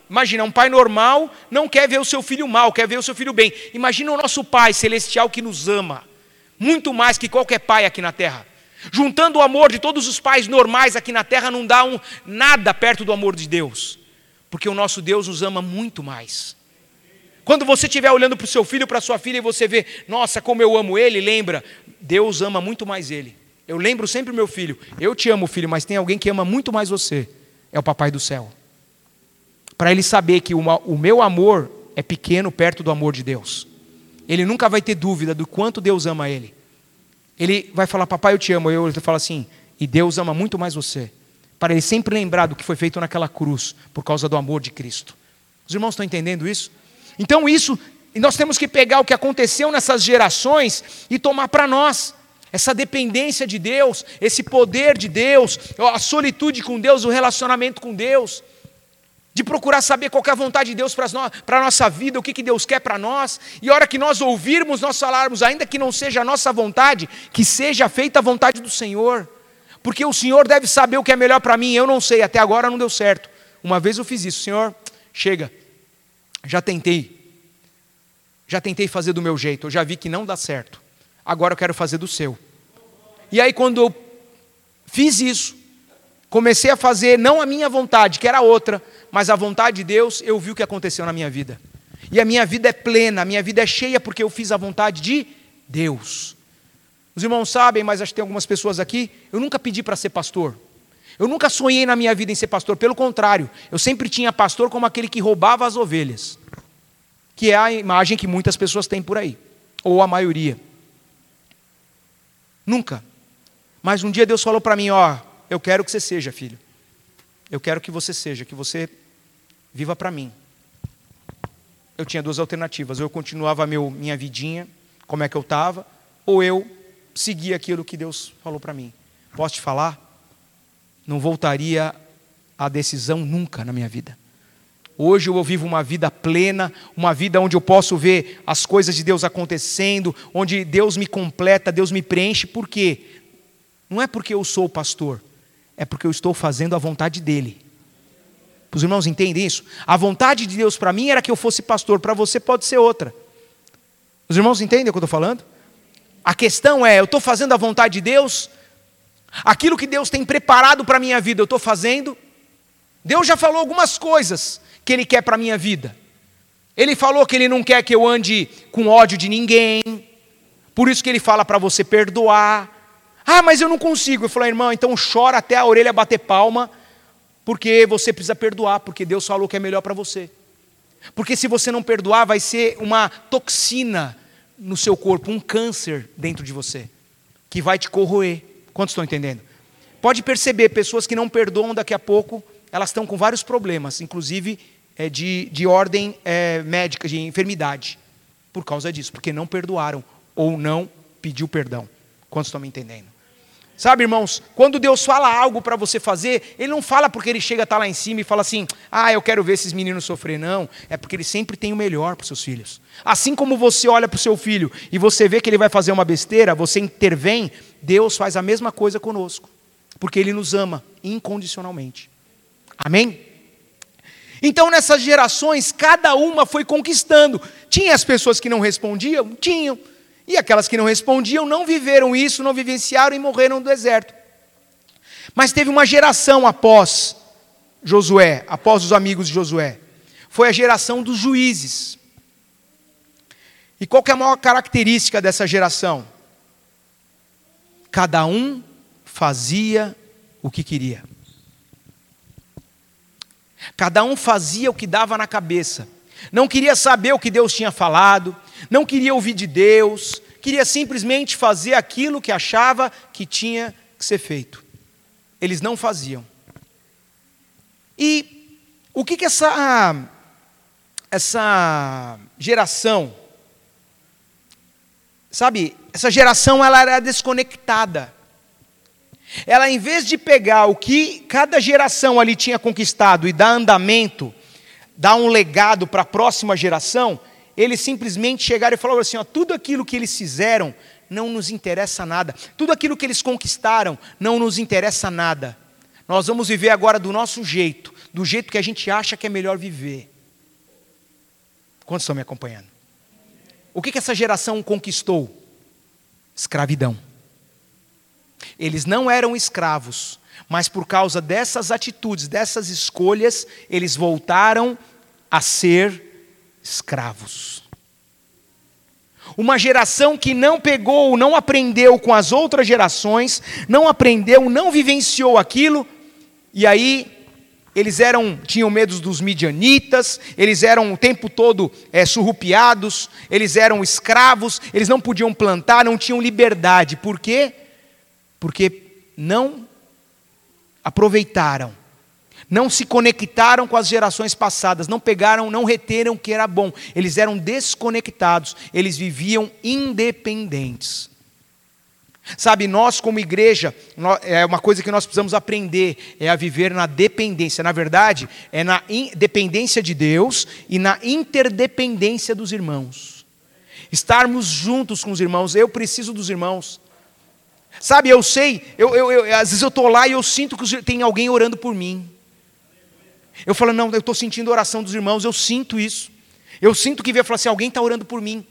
Imagina, um pai normal não quer ver o seu filho mal, quer ver o seu filho bem. Imagina o nosso Pai celestial que nos ama, muito mais que qualquer pai aqui na terra. Juntando o amor de todos os pais normais aqui na terra, não dá um, nada perto do amor de Deus. Porque o nosso Deus nos ama muito mais. Quando você estiver olhando para o seu filho, para a sua filha, e você vê, nossa, como eu amo ele, lembra, Deus ama muito mais ele. Eu lembro sempre meu filho, eu te amo, filho, mas tem alguém que ama muito mais você. É o Papai do céu. Para ele saber que uma, o meu amor é pequeno perto do amor de Deus. Ele nunca vai ter dúvida do quanto Deus ama ele. Ele vai falar, papai, eu te amo. Eu, ele fala assim, e Deus ama muito mais você. Para ele sempre lembrar do que foi feito naquela cruz, por causa do amor de Cristo. Os irmãos estão entendendo isso? Então isso, nós temos que pegar o que aconteceu nessas gerações e tomar para nós. Essa dependência de Deus, esse poder de Deus, a solitude com Deus, o relacionamento com Deus. De procurar saber qual é a vontade de Deus para a nossa vida, o que, que Deus quer para nós. E a hora que nós ouvirmos, nós falarmos, ainda que não seja a nossa vontade, que seja feita a vontade do Senhor. Porque o Senhor deve saber o que é melhor para mim, eu não sei, até agora não deu certo. Uma vez eu fiz isso, Senhor, chega, já tentei. Já tentei fazer do meu jeito, eu já vi que não dá certo. Agora eu quero fazer do seu. E aí quando eu fiz isso, comecei a fazer não a minha vontade, que era outra, mas a vontade de Deus, eu vi o que aconteceu na minha vida. E a minha vida é plena, a minha vida é cheia porque eu fiz a vontade de Deus. Os irmãos sabem, mas acho que tem algumas pessoas aqui, eu nunca pedi para ser pastor. Eu nunca sonhei na minha vida em ser pastor, pelo contrário, eu sempre tinha pastor como aquele que roubava as ovelhas. Que é a imagem que muitas pessoas têm por aí, ou a maioria. Nunca. Mas um dia Deus falou para mim, ó, eu quero que você seja, filho. Eu quero que você seja, que você viva para mim. Eu tinha duas alternativas, ou eu continuava meu, minha vidinha, como é que eu estava, ou eu seguia aquilo que Deus falou para mim. Posso te falar? Não voltaria à decisão nunca na minha vida. Hoje eu vivo uma vida plena, uma vida onde eu posso ver as coisas de Deus acontecendo, onde Deus me completa, Deus me preenche. Por quê? Não é porque eu sou pastor, é porque eu estou fazendo a vontade dele. Os irmãos entendem isso? A vontade de Deus para mim era que eu fosse pastor, para você pode ser outra. Os irmãos entendem o que eu estou falando? A questão é, eu estou fazendo a vontade de Deus? Aquilo que Deus tem preparado para a minha vida, eu estou fazendo? Deus já falou algumas coisas que Ele quer para a minha vida. Ele falou que Ele não quer que eu ande com ódio de ninguém. Por isso que Ele fala para você perdoar. Ah, mas eu não consigo. Eu falei, irmão, então chora até a orelha bater palma, porque você precisa perdoar, porque Deus falou que é melhor para você. Porque se você não perdoar, vai ser uma toxina no seu corpo, um câncer dentro de você, que vai te corroer. Quantos estão entendendo? Pode perceber, pessoas que não perdoam daqui a pouco, elas estão com vários problemas, inclusive é, de, de ordem é, médica, de enfermidade, por causa disso, porque não perdoaram, ou não pediu perdão. Quantos estão me entendendo? Sabe, irmãos, quando Deus fala algo para você fazer, Ele não fala porque Ele chega a estar lá em cima e fala assim, ah, eu quero ver esses meninos sofrer, não. É porque Ele sempre tem o melhor para os seus filhos. Assim como você olha para o seu filho e você vê que ele vai fazer uma besteira, você intervém, Deus faz a mesma coisa conosco. Porque Ele nos ama incondicionalmente. Amém? Então nessas gerações, cada uma foi conquistando. Tinha as pessoas que não respondiam? Tinham. E aquelas que não respondiam não viveram isso, não vivenciaram e morreram no deserto. Mas teve uma geração após Josué, após os amigos de Josué. Foi a geração dos juízes. E qual que é a maior característica dessa geração? Cada um fazia o que queria. Cada um fazia o que dava na cabeça. Não queria saber o que Deus tinha falado, não queria ouvir de Deus, queria simplesmente fazer aquilo que achava que tinha que ser feito. Eles não faziam. E o que que essa, essa geração, sabe, essa geração ela era desconectada. Ela, em vez de pegar o que cada geração ali tinha conquistado e dar andamento, dar um legado para a próxima geração, eles simplesmente chegaram e falaram assim, ó, tudo aquilo que eles fizeram não nos interessa nada. Tudo aquilo que eles conquistaram não nos interessa nada. Nós vamos viver agora do nosso jeito. do jeito que a gente acha que é melhor viver. Quantos estão me acompanhando? O que que essa geração conquistou? Escravidão. Eles não eram escravos, mas por causa dessas atitudes, dessas escolhas, eles voltaram a ser escravos. Uma geração que não pegou, não aprendeu com as outras gerações, não aprendeu, não vivenciou aquilo, e aí eles eram, tinham medo dos midianitas, eles eram o tempo todo é, surrupiados, eles eram escravos, eles não podiam plantar, não tinham liberdade. Por quê? Porque não aproveitaram, não se conectaram com as gerações passadas, não pegaram, não reteram o que era bom. Eles eram desconectados, eles viviam independentes. Sabe, nós como igreja, é uma coisa que nós precisamos aprender, é a viver na dependência. Na verdade, é na dependência de Deus e na interdependência dos irmãos. Estarmos juntos com os irmãos, eu preciso dos irmãos. Sabe, eu sei, eu, eu, eu, às vezes eu estou lá e eu sinto que tem alguém orando por mim. Eu falo, não, eu estou sentindo a oração dos irmãos, eu sinto isso. Eu sinto que vem falar assim, alguém está orando por mim.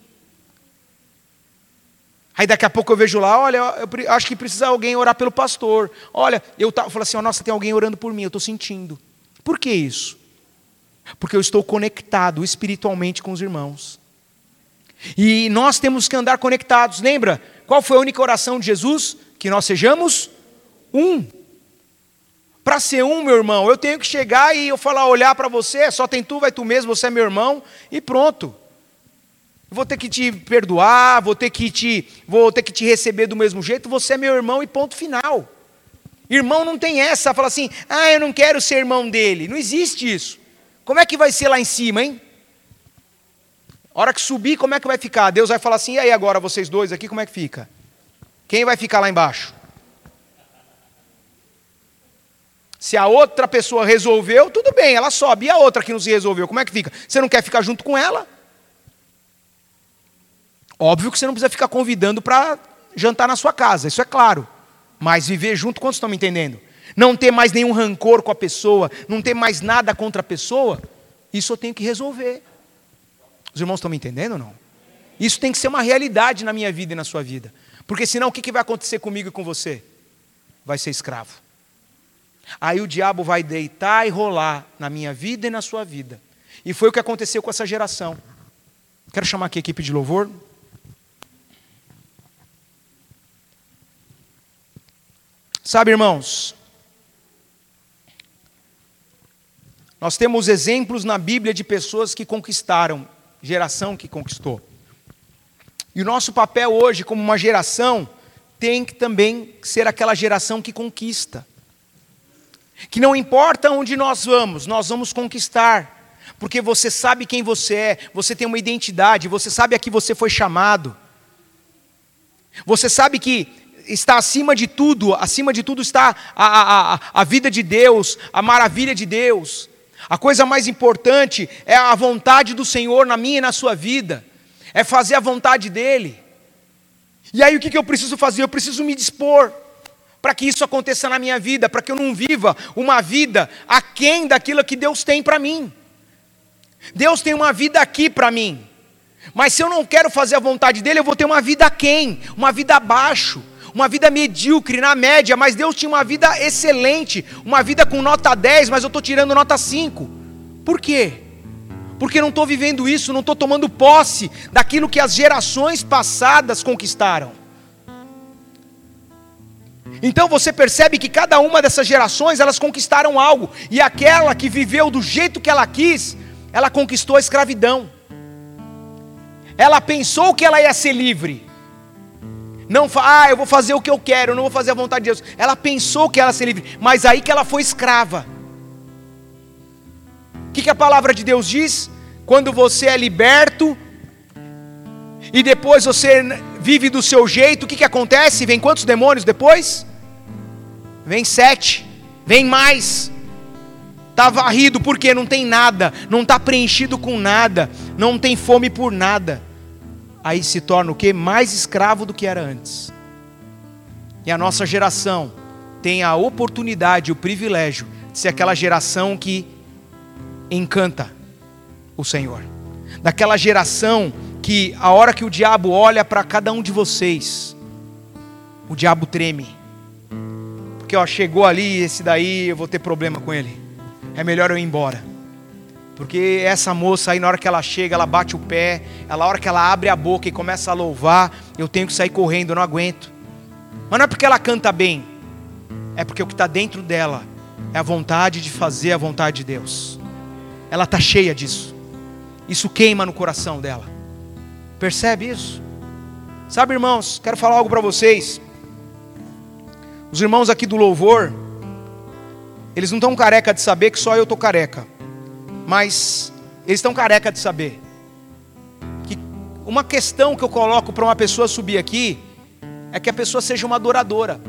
Aí daqui a pouco eu vejo lá, olha, eu acho que precisa alguém orar pelo pastor. Olha, eu, tá, eu falo assim, oh, nossa, tem alguém orando por mim, eu estou sentindo. Por que isso? Porque eu estou conectado espiritualmente com os irmãos. E nós temos que andar conectados. Lembra? Qual foi a única oração de Jesus? Que nós sejamos um. Para ser um, meu irmão, eu tenho que chegar e eu falar, olhar para você, só tem tu, vai tu mesmo, você é meu irmão, e pronto. Vou ter que te perdoar, vou ter que te, vou ter que te receber do mesmo jeito, você é meu irmão e ponto final. Irmão não tem essa, fala assim, ah, eu não quero ser irmão dele. Não existe isso. Como é que vai ser lá em cima, hein? A hora que subir, como é que vai ficar? Deus vai falar assim, e aí agora vocês dois aqui, como é que fica? Quem vai ficar lá embaixo? Se a outra pessoa resolveu, tudo bem, ela sobe. E a outra que não se resolveu, como é que fica? Você não quer ficar junto com ela? Óbvio que você não precisa ficar convidando para jantar na sua casa, isso é claro. Mas viver junto, quantos estão me entendendo? Não ter mais nenhum rancor com a pessoa, não ter mais nada contra a pessoa, isso eu tenho que resolver. Os irmãos estão me entendendo ou não? Isso tem que ser uma realidade na minha vida e na sua vida. Porque senão o que vai acontecer comigo e com você? Vai ser escravo. Aí o diabo vai deitar e rolar na minha vida e na sua vida. E foi o que aconteceu com essa geração. Quero chamar aqui a equipe de louvor. Sabe, irmãos, nós temos exemplos na Bíblia de pessoas que conquistaram, geração que conquistou. E o nosso papel hoje, como uma geração, tem que também ser aquela geração que conquista. Que não importa onde nós vamos, nós vamos conquistar. Porque você sabe quem você é, você tem uma identidade, você sabe a que você foi chamado. Você sabe que está acima de tudo, acima de tudo está a, a, a vida de Deus, a maravilha de Deus. A coisa mais importante é a vontade do Senhor na minha e na sua vida. É fazer a vontade dEle. E aí o que eu preciso fazer? Eu preciso me dispor para que isso aconteça na minha vida, para que eu não viva uma vida aquém daquilo que Deus tem para mim. Deus tem uma vida aqui para mim. Mas se eu não quero fazer a vontade dEle, eu vou ter uma vida aquém, uma vida abaixo. Uma vida medíocre, na média, mas Deus tinha uma vida excelente, uma vida com nota dez, mas eu estou tirando nota cinco. Por quê? Porque não estou vivendo isso, não estou tomando posse daquilo que as gerações passadas conquistaram. Então você percebe que cada uma dessas gerações, elas conquistaram algo, e aquela que viveu do jeito que ela quis, ela conquistou a escravidão. Ela pensou que ela ia ser livre. Não, ah, eu vou fazer o que eu quero, eu não vou fazer a vontade de Deus. Ela pensou que ela ia ser livre, mas aí que ela foi escrava. O que, que a palavra de Deus diz? Quando você é liberto, e depois você vive do seu jeito, o que, que acontece? Vem quantos demônios depois? Vem sete, vem mais. Está varrido porque não tem nada, não está preenchido com nada, não tem fome por nada. Aí se torna o quê? Mais escravo do que era antes. E a nossa geração tem a oportunidade, o privilégio de ser aquela geração que encanta o Senhor. Daquela geração que a hora que o diabo olha para cada um de vocês, o diabo treme. Porque ó, chegou ali, esse daí eu vou ter problema com ele. É melhor eu ir embora. Porque essa moça aí, na hora que ela chega, ela bate o pé, na hora que ela abre a boca e começa a louvar, eu tenho que sair correndo, eu não aguento. Mas não é porque ela canta bem, é porque o que está dentro dela é a vontade de fazer a vontade de Deus. Ela está cheia disso. Isso queima no coração dela. Percebe isso? Sabe, irmãos, quero falar algo para vocês. Os irmãos aqui do louvor, eles não estão careca de saber que só eu estou careca. Mas eles estão careca de saber que uma questão que eu coloco para uma pessoa subir aqui é que a pessoa seja uma adoradora.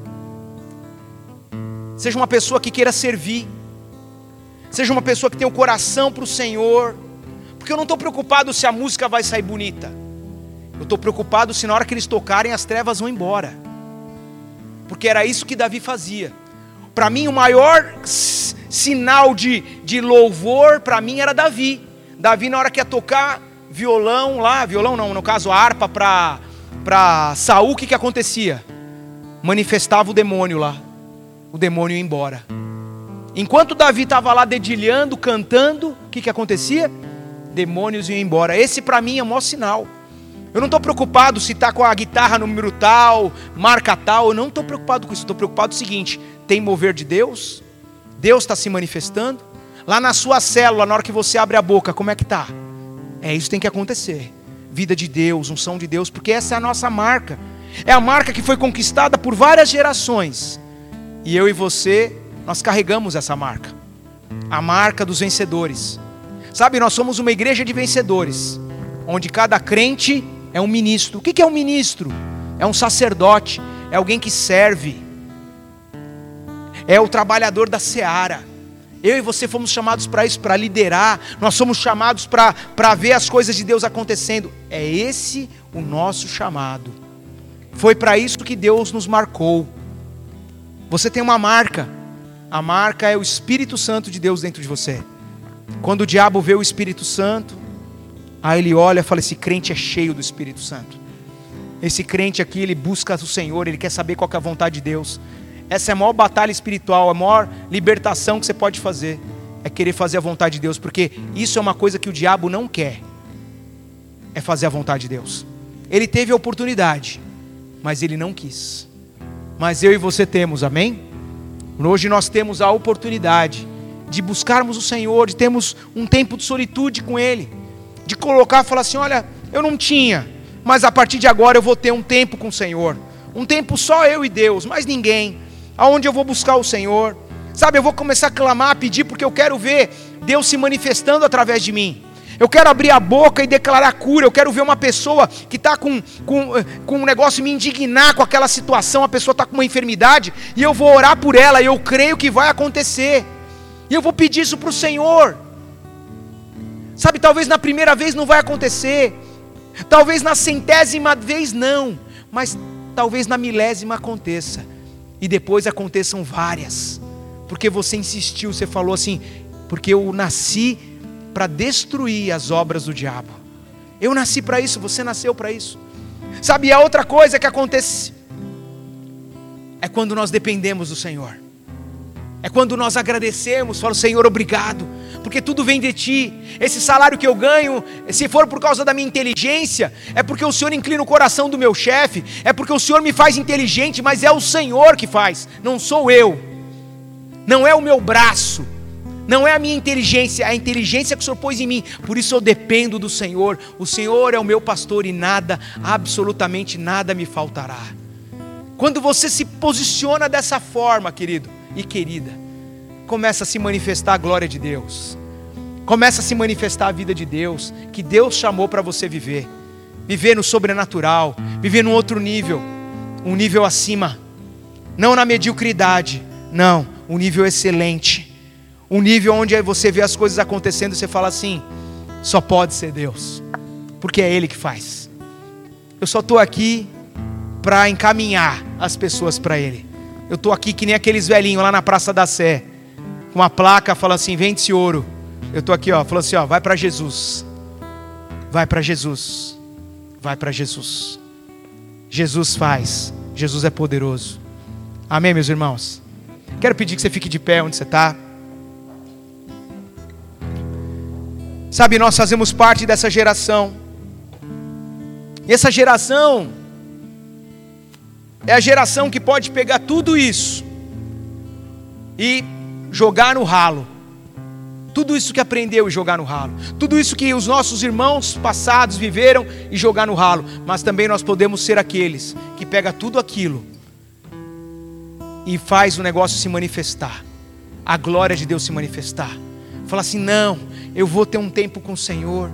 Seja uma pessoa que queira servir. Seja uma pessoa que tenha o coração para o Senhor. Porque eu não estou preocupado se a música vai sair bonita. Eu estou preocupado se na hora que eles tocarem as trevas vão embora. Porque era isso que Davi fazia. Para mim o maior sinal de, de louvor para mim era Davi. Davi na hora que ia tocar violão lá, violão não, no caso a harpa para para Saul, o que que acontecia? Manifestava o demônio lá. O demônio ia embora. Enquanto Davi estava lá dedilhando, cantando, o que que acontecia? Demônios iam embora. Esse para mim é o maior sinal. Eu não estou preocupado se está com a guitarra número tal, marca tal. Eu não estou preocupado com isso. Estou preocupado com o seguinte: tem mover de Deus? Deus está se manifestando? Lá na sua célula, na hora que você abre a boca, como é que está? É isso que tem que acontecer. Vida de Deus, unção de Deus, porque essa é a nossa marca. É a marca que foi conquistada por várias gerações. E eu e você, nós carregamos essa marca. A marca dos vencedores. Sabe, nós somos uma igreja de vencedores, onde cada crente é um ministro. O que é um ministro? É um sacerdote, é alguém que serve, é o trabalhador da seara. Eu e você fomos chamados para isso, para liderar. Nós somos chamados para para ver as coisas de Deus acontecendo. É esse o nosso chamado. Foi para isso que Deus nos marcou. Você tem uma marca. A marca é o Espírito Santo de Deus dentro de você. Quando o diabo vê o Espírito Santo, aí ele olha e fala: esse crente é cheio do Espírito Santo. Esse crente aqui, ele busca o Senhor, ele quer saber qual que é a vontade de Deus. Essa é a maior batalha espiritual, a maior libertação que você pode fazer. É querer fazer a vontade de Deus, porque isso é uma coisa que o diabo não quer. É fazer a vontade de Deus. Ele teve a oportunidade, mas ele não quis. Mas eu e você temos, amém? Hoje nós temos a oportunidade de buscarmos o Senhor, de termos um tempo de solitude com Ele, de colocar e falar assim: olha, eu não tinha, mas a partir de agora eu vou ter um tempo com o Senhor, um tempo só eu e Deus, mais ninguém, aonde eu vou buscar o Senhor, sabe, eu vou começar a clamar, a pedir, porque eu quero ver Deus se manifestando através de mim. Eu quero abrir a boca e declarar cura. Eu quero ver uma pessoa que está com, com, com um negócio, me indignar com aquela situação. A pessoa está com uma enfermidade e eu vou orar por ela. E eu creio que vai acontecer. E eu vou pedir isso para o Senhor. Sabe, talvez na primeira vez não vai acontecer. Talvez na centésima vez não. Mas talvez na milésima aconteça. E depois aconteçam várias. Porque você insistiu, você falou assim: porque eu nasci para destruir as obras do diabo. Eu nasci para isso, você nasceu para isso. Sabe, e a outra coisa que acontece é quando nós dependemos do Senhor. É quando nós agradecemos, falamos: Senhor, obrigado, porque tudo vem de Ti. Esse salário que eu ganho, se for por causa da minha inteligência, é porque o Senhor inclina o coração do meu chefe, é porque o Senhor me faz inteligente, mas é o Senhor que faz, não sou eu, não é o meu braço, não é a minha inteligência, é a inteligência que o Senhor pôs em mim. Por isso eu dependo do Senhor. O Senhor é o meu pastor e nada, absolutamente nada me faltará. Quando você se posiciona dessa forma, querido e querida, começa a se manifestar a glória de Deus. Começa a se manifestar a vida de Deus, que Deus chamou para você viver. Viver no sobrenatural, viver num outro nível, um nível acima. Não na mediocridade, não, um nível excelente. Um nível onde você vê as coisas acontecendo e você fala assim: só pode ser Deus, porque é Ele que faz. Eu só estou aqui para encaminhar as pessoas para Ele. Eu estou aqui que nem aqueles velhinhos lá na Praça da Sé, com uma placa, fala assim, vende-se ouro. Eu estou aqui, ó, falou assim, ó, vai para Jesus. Vai para Jesus. Vai para Jesus. Jesus faz. Jesus é poderoso. Amém, meus irmãos? Quero pedir que você fique de pé onde você está. Sabe, nós fazemos parte dessa geração. E essa geração é a geração que pode pegar tudo isso e jogar no ralo. Tudo isso que aprendeu e jogar no ralo. Tudo isso que os nossos irmãos passados viveram e jogar no ralo. Mas também nós podemos ser aqueles que pega tudo aquilo e faz o negócio se manifestar. A glória de Deus se manifestar. Fala assim, não, eu vou ter um tempo com o Senhor.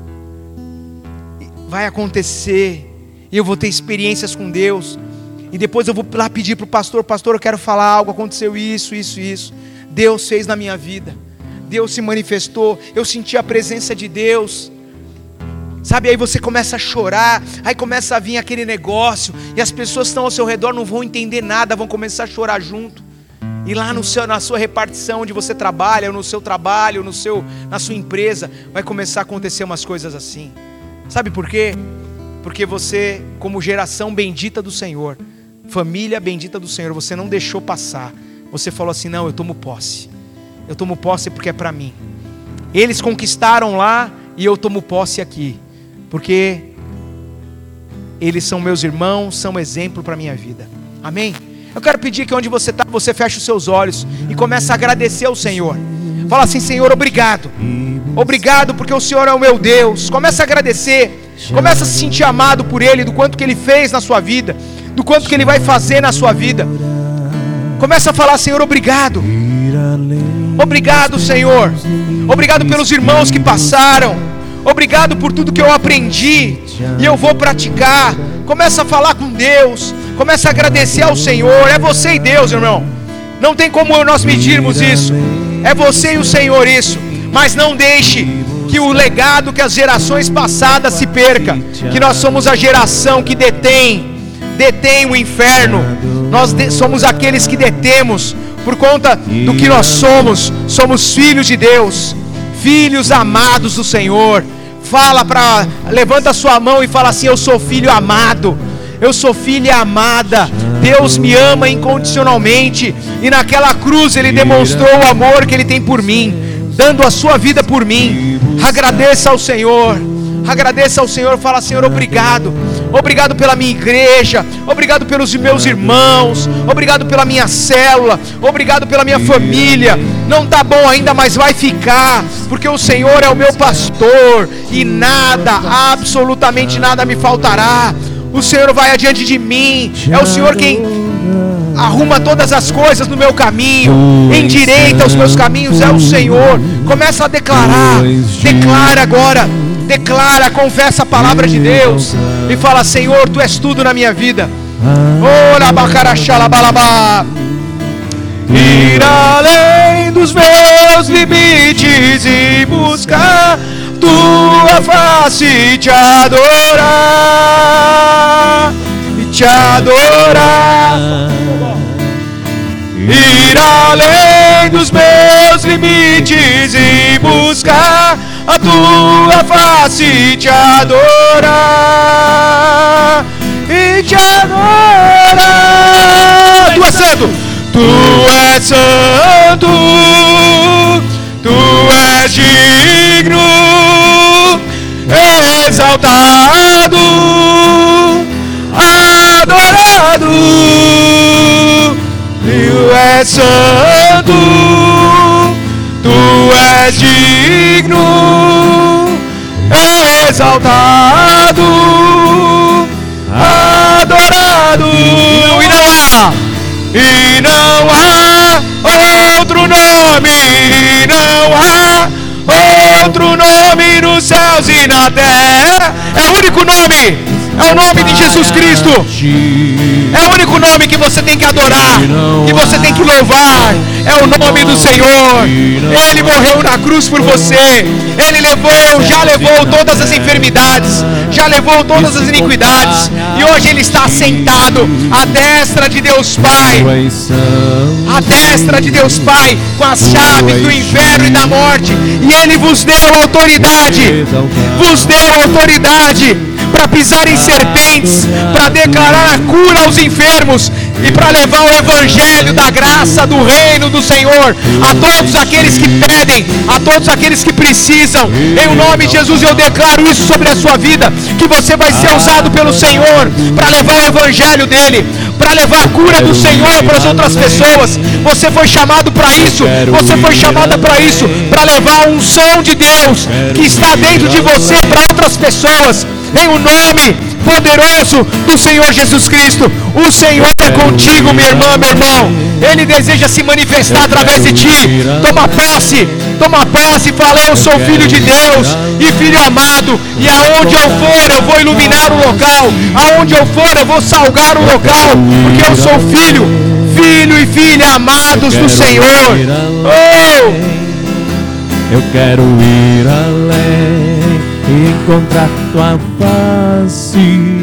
Vai acontecer. E eu vou ter experiências com Deus. E depois eu vou lá pedir para o pastor, pastor, eu quero falar algo, aconteceu isso, isso, isso. Deus fez na minha vida. Deus se manifestou, eu senti a presença de Deus. Sabe, aí você começa a chorar, aí começa a vir aquele negócio, e as pessoas que estão ao seu redor não vão entender nada, vão começar a chorar junto. E lá no seu, na sua repartição onde você trabalha, ou no seu trabalho, ou no seu, na sua empresa, vai começar a acontecer umas coisas assim. Sabe por quê? Porque você, como geração bendita do Senhor, família bendita do Senhor, você não deixou passar. Você falou assim, não, eu tomo posse. Eu tomo posse porque é para mim. Eles conquistaram lá e eu tomo posse aqui. Porque eles são meus irmãos, são exemplo para a minha vida. Amém? Eu quero pedir que onde você está, você feche os seus olhos e comece a agradecer ao Senhor. Fala assim, Senhor, obrigado. Obrigado porque o Senhor é o meu Deus. Comece a agradecer. Comece a se sentir amado por Ele, do quanto que Ele fez na sua vida, do quanto que Ele vai fazer na sua vida. Comece a falar, Senhor, obrigado. Obrigado, Senhor. Obrigado pelos irmãos que passaram. Obrigado por tudo que eu aprendi e eu vou praticar. Começa a falar com Deus. Começa a agradecer ao Senhor. É você e Deus, irmão. Não tem como nós medirmos isso. É você e o Senhor isso. Mas não deixe que o legado que as gerações passadas se perca. Que nós somos a geração que detém detém o inferno. Nós de, somos aqueles que detemos por conta do que nós somos. Somos filhos de Deus, filhos amados do Senhor. Fala para, levanta a sua mão e fala assim, eu sou filho amado. Eu sou filha amada. Deus me ama incondicionalmente. E naquela cruz Ele demonstrou o amor que Ele tem por mim, dando a sua vida por mim. Agradeça ao Senhor. Agradeça ao Senhor. Fala, Senhor, obrigado. Obrigado pela minha igreja. Obrigado pelos meus irmãos. Obrigado pela minha célula. Obrigado pela minha família. Não está bom ainda, mas vai ficar, porque o Senhor é o meu pastor e nada, absolutamente nada me faltará. O Senhor vai adiante de mim. É o Senhor quem arruma todas as coisas no meu caminho, endireita os meus caminhos. É o Senhor. Começa a declarar. Declara agora. Declara, confessa a palavra de Deus e fala, Senhor, Tu és tudo na minha vida. Ora bacarachalabalabalá. Ir além dos meus limites e buscar Tua face e Te adorar, e Te adorar. Ir além dos meus limites e buscar a Tua face e Te adorar, e Te adorar. Tu és santo, Tu és santo, Tu és digno, exaltado, adorado. Tu és santo, Tu és digno, exaltado, adorado. E não há, e não há outro nome, e não há outro nome nos céus e na terra. É o único nome, É o nome de Jesus Cristo. É o único nome que você tem que adorar, que você tem que louvar. É o nome do Senhor. Ele morreu na cruz por você. Ele levou, já levou todas as enfermidades, já levou todas as iniquidades. E hoje Ele está sentado à destra de Deus Pai, à destra de Deus Pai, com as chaves do inferno e da morte. E Ele vos deu autoridade, vos deu autoridade para pisar em serpentes, para declarar a cura aos enfermos e para levar o evangelho da graça do reino do Senhor a todos aqueles que pedem, a todos aqueles que precisam. Em nome de Jesus eu declaro isso sobre a sua vida, que você vai ser usado pelo Senhor para levar o evangelho dele, para levar a cura do Senhor para as outras pessoas. Você foi chamado para isso, você foi chamada para isso, para levar a unção de Deus que está dentro de você para outras pessoas. Em o nome poderoso do Senhor Jesus Cristo. O Senhor é contigo, minha irmã, meu irmão. Ele deseja se manifestar através de ti. Toma posse, toma posse e fala: eu sou filho de Deus e filho amado, e aonde eu for eu vou iluminar o local, aonde eu for eu vou salgar o local, porque eu sou filho, filho e filha amados do Senhor. Oh! Eu quero ir além, encontrar tua face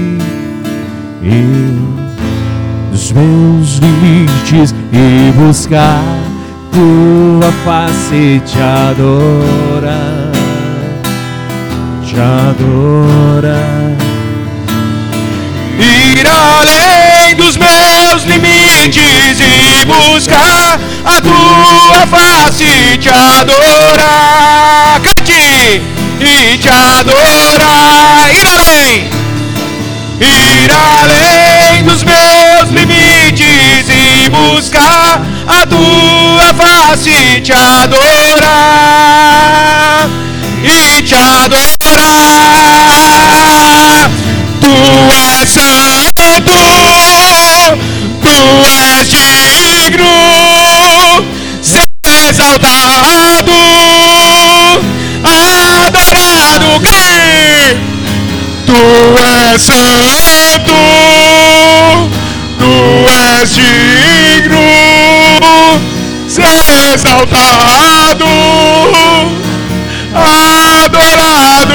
e dos meus limites e buscar tua face, te adorar, te adorar. Ir além dos meus limites e buscar a tua face, te adorar. Cante! E te adorar. Ir além, ir além dos meus limites e buscar a tua face, te adorar e te adorar. Tu és santo, tu és digno, ser exaltado, adorado. Quem? Tu és santo, tu és digno, ser exaltado, adorado.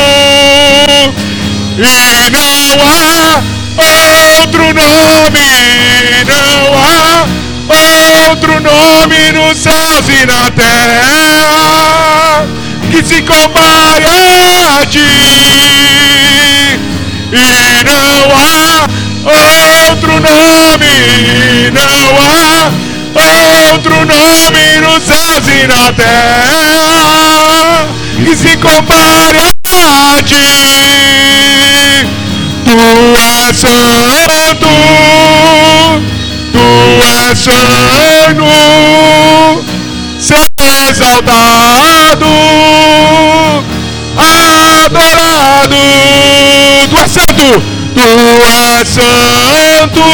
E não há outro nome, não há outro nome nos céus e na terra que se compare a ti. E não há outro nome, não há outro nome nos céus e na terra que se compare a ti. Tu és santo, tu és santo, ser exaltado, adorado. Tu és santo, tu és santo,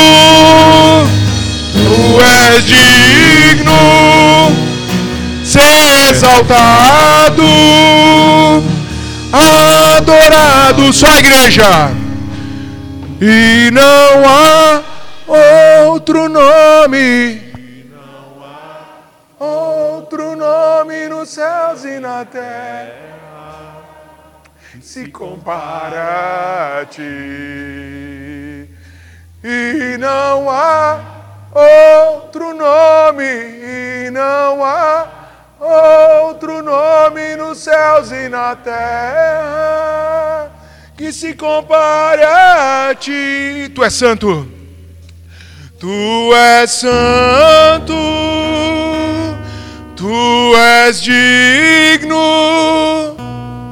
tu és digno, ser exaltado, adorado. Só a igreja. E não há outro nome, outro nome nos céus e na terra se compara a ti. E não há outro nome, e não há outro nome nos céus e na terra que se compare a ti. Tu és santo, tu és santo, tu és digno.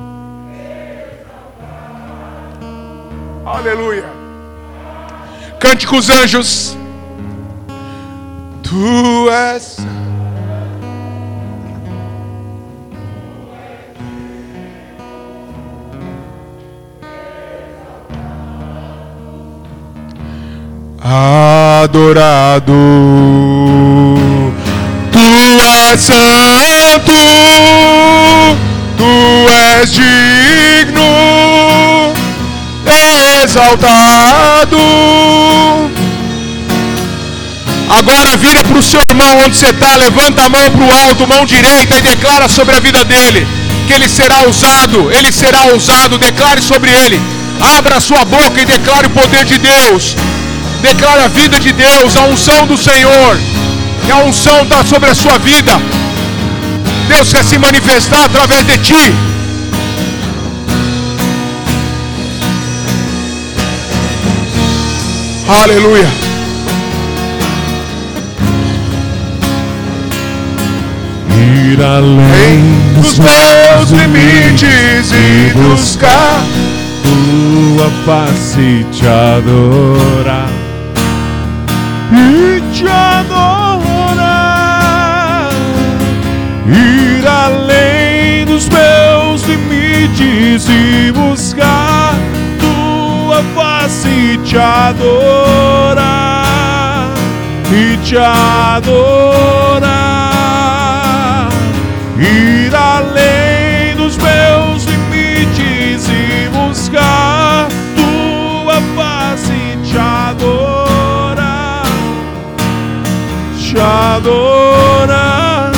Aleluia. Cante com os anjos. Tu és santo. Adorado, tu és santo, tu és digno, exaltado. Agora vira para o seu irmão onde você está, levanta a mão para o alto, mão direita, e declara sobre a vida dele, que ele será usado, ele será usado, declare sobre ele. Abra a sua boca e declare o poder de Deus. Declare a vida de Deus, a unção do Senhor. Que a unção está sobre a sua vida. Deus quer se manifestar através de ti. Aleluia. Ir além dos meus limites e buscar tua face e te adorar, e te adorar. Ir além dos meus limites e buscar tua face e te adorar, e te adorar. Ir além dos meus limites e buscar tua face e te adorar, te adorar.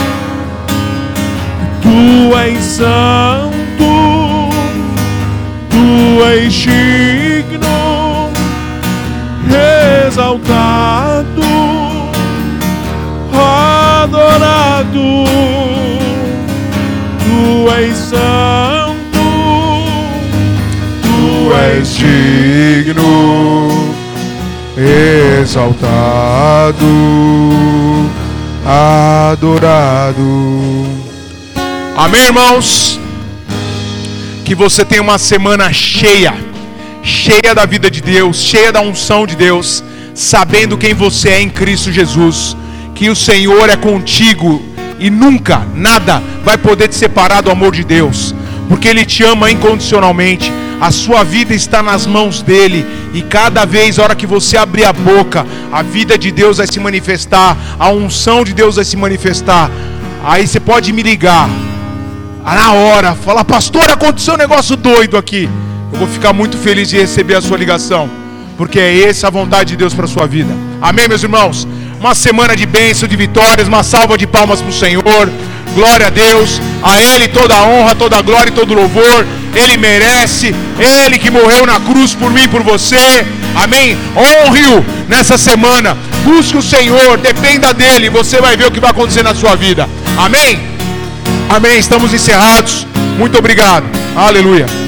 Tu és santo, tu és digno, exaltado, adorado. Tu és santo, tu és digno, exaltado, adorado. Amém, irmãos? Que você tenha uma semana cheia, cheia da vida de Deus, cheia da unção de Deus, sabendo quem você é em Cristo Jesus, que o Senhor é contigo e nunca, nada vai poder te separar do amor de Deus, porque Ele te ama incondicionalmente. A sua vida está nas mãos dEle, e cada vez, a hora que você abrir a boca, a vida de Deus vai se manifestar, a unção de Deus vai se manifestar. Aí você pode me ligar na hora, falar: pastor, aconteceu um negócio doido aqui. Eu vou ficar muito feliz de receber a sua ligação, porque é essa a vontade de Deus para a sua vida. Amém, meus irmãos? Uma semana de bênção, de vitórias, uma salva de palmas para o Senhor. Glória a Deus, a Ele toda a honra, toda a glória e todo o louvor. Ele merece, Ele que morreu na cruz por mim e por você. Amém? Honre-o nessa semana, busque o Senhor, dependa dEle, você vai ver o que vai acontecer na sua vida. Amém? Amém, estamos encerrados. Muito obrigado. Aleluia.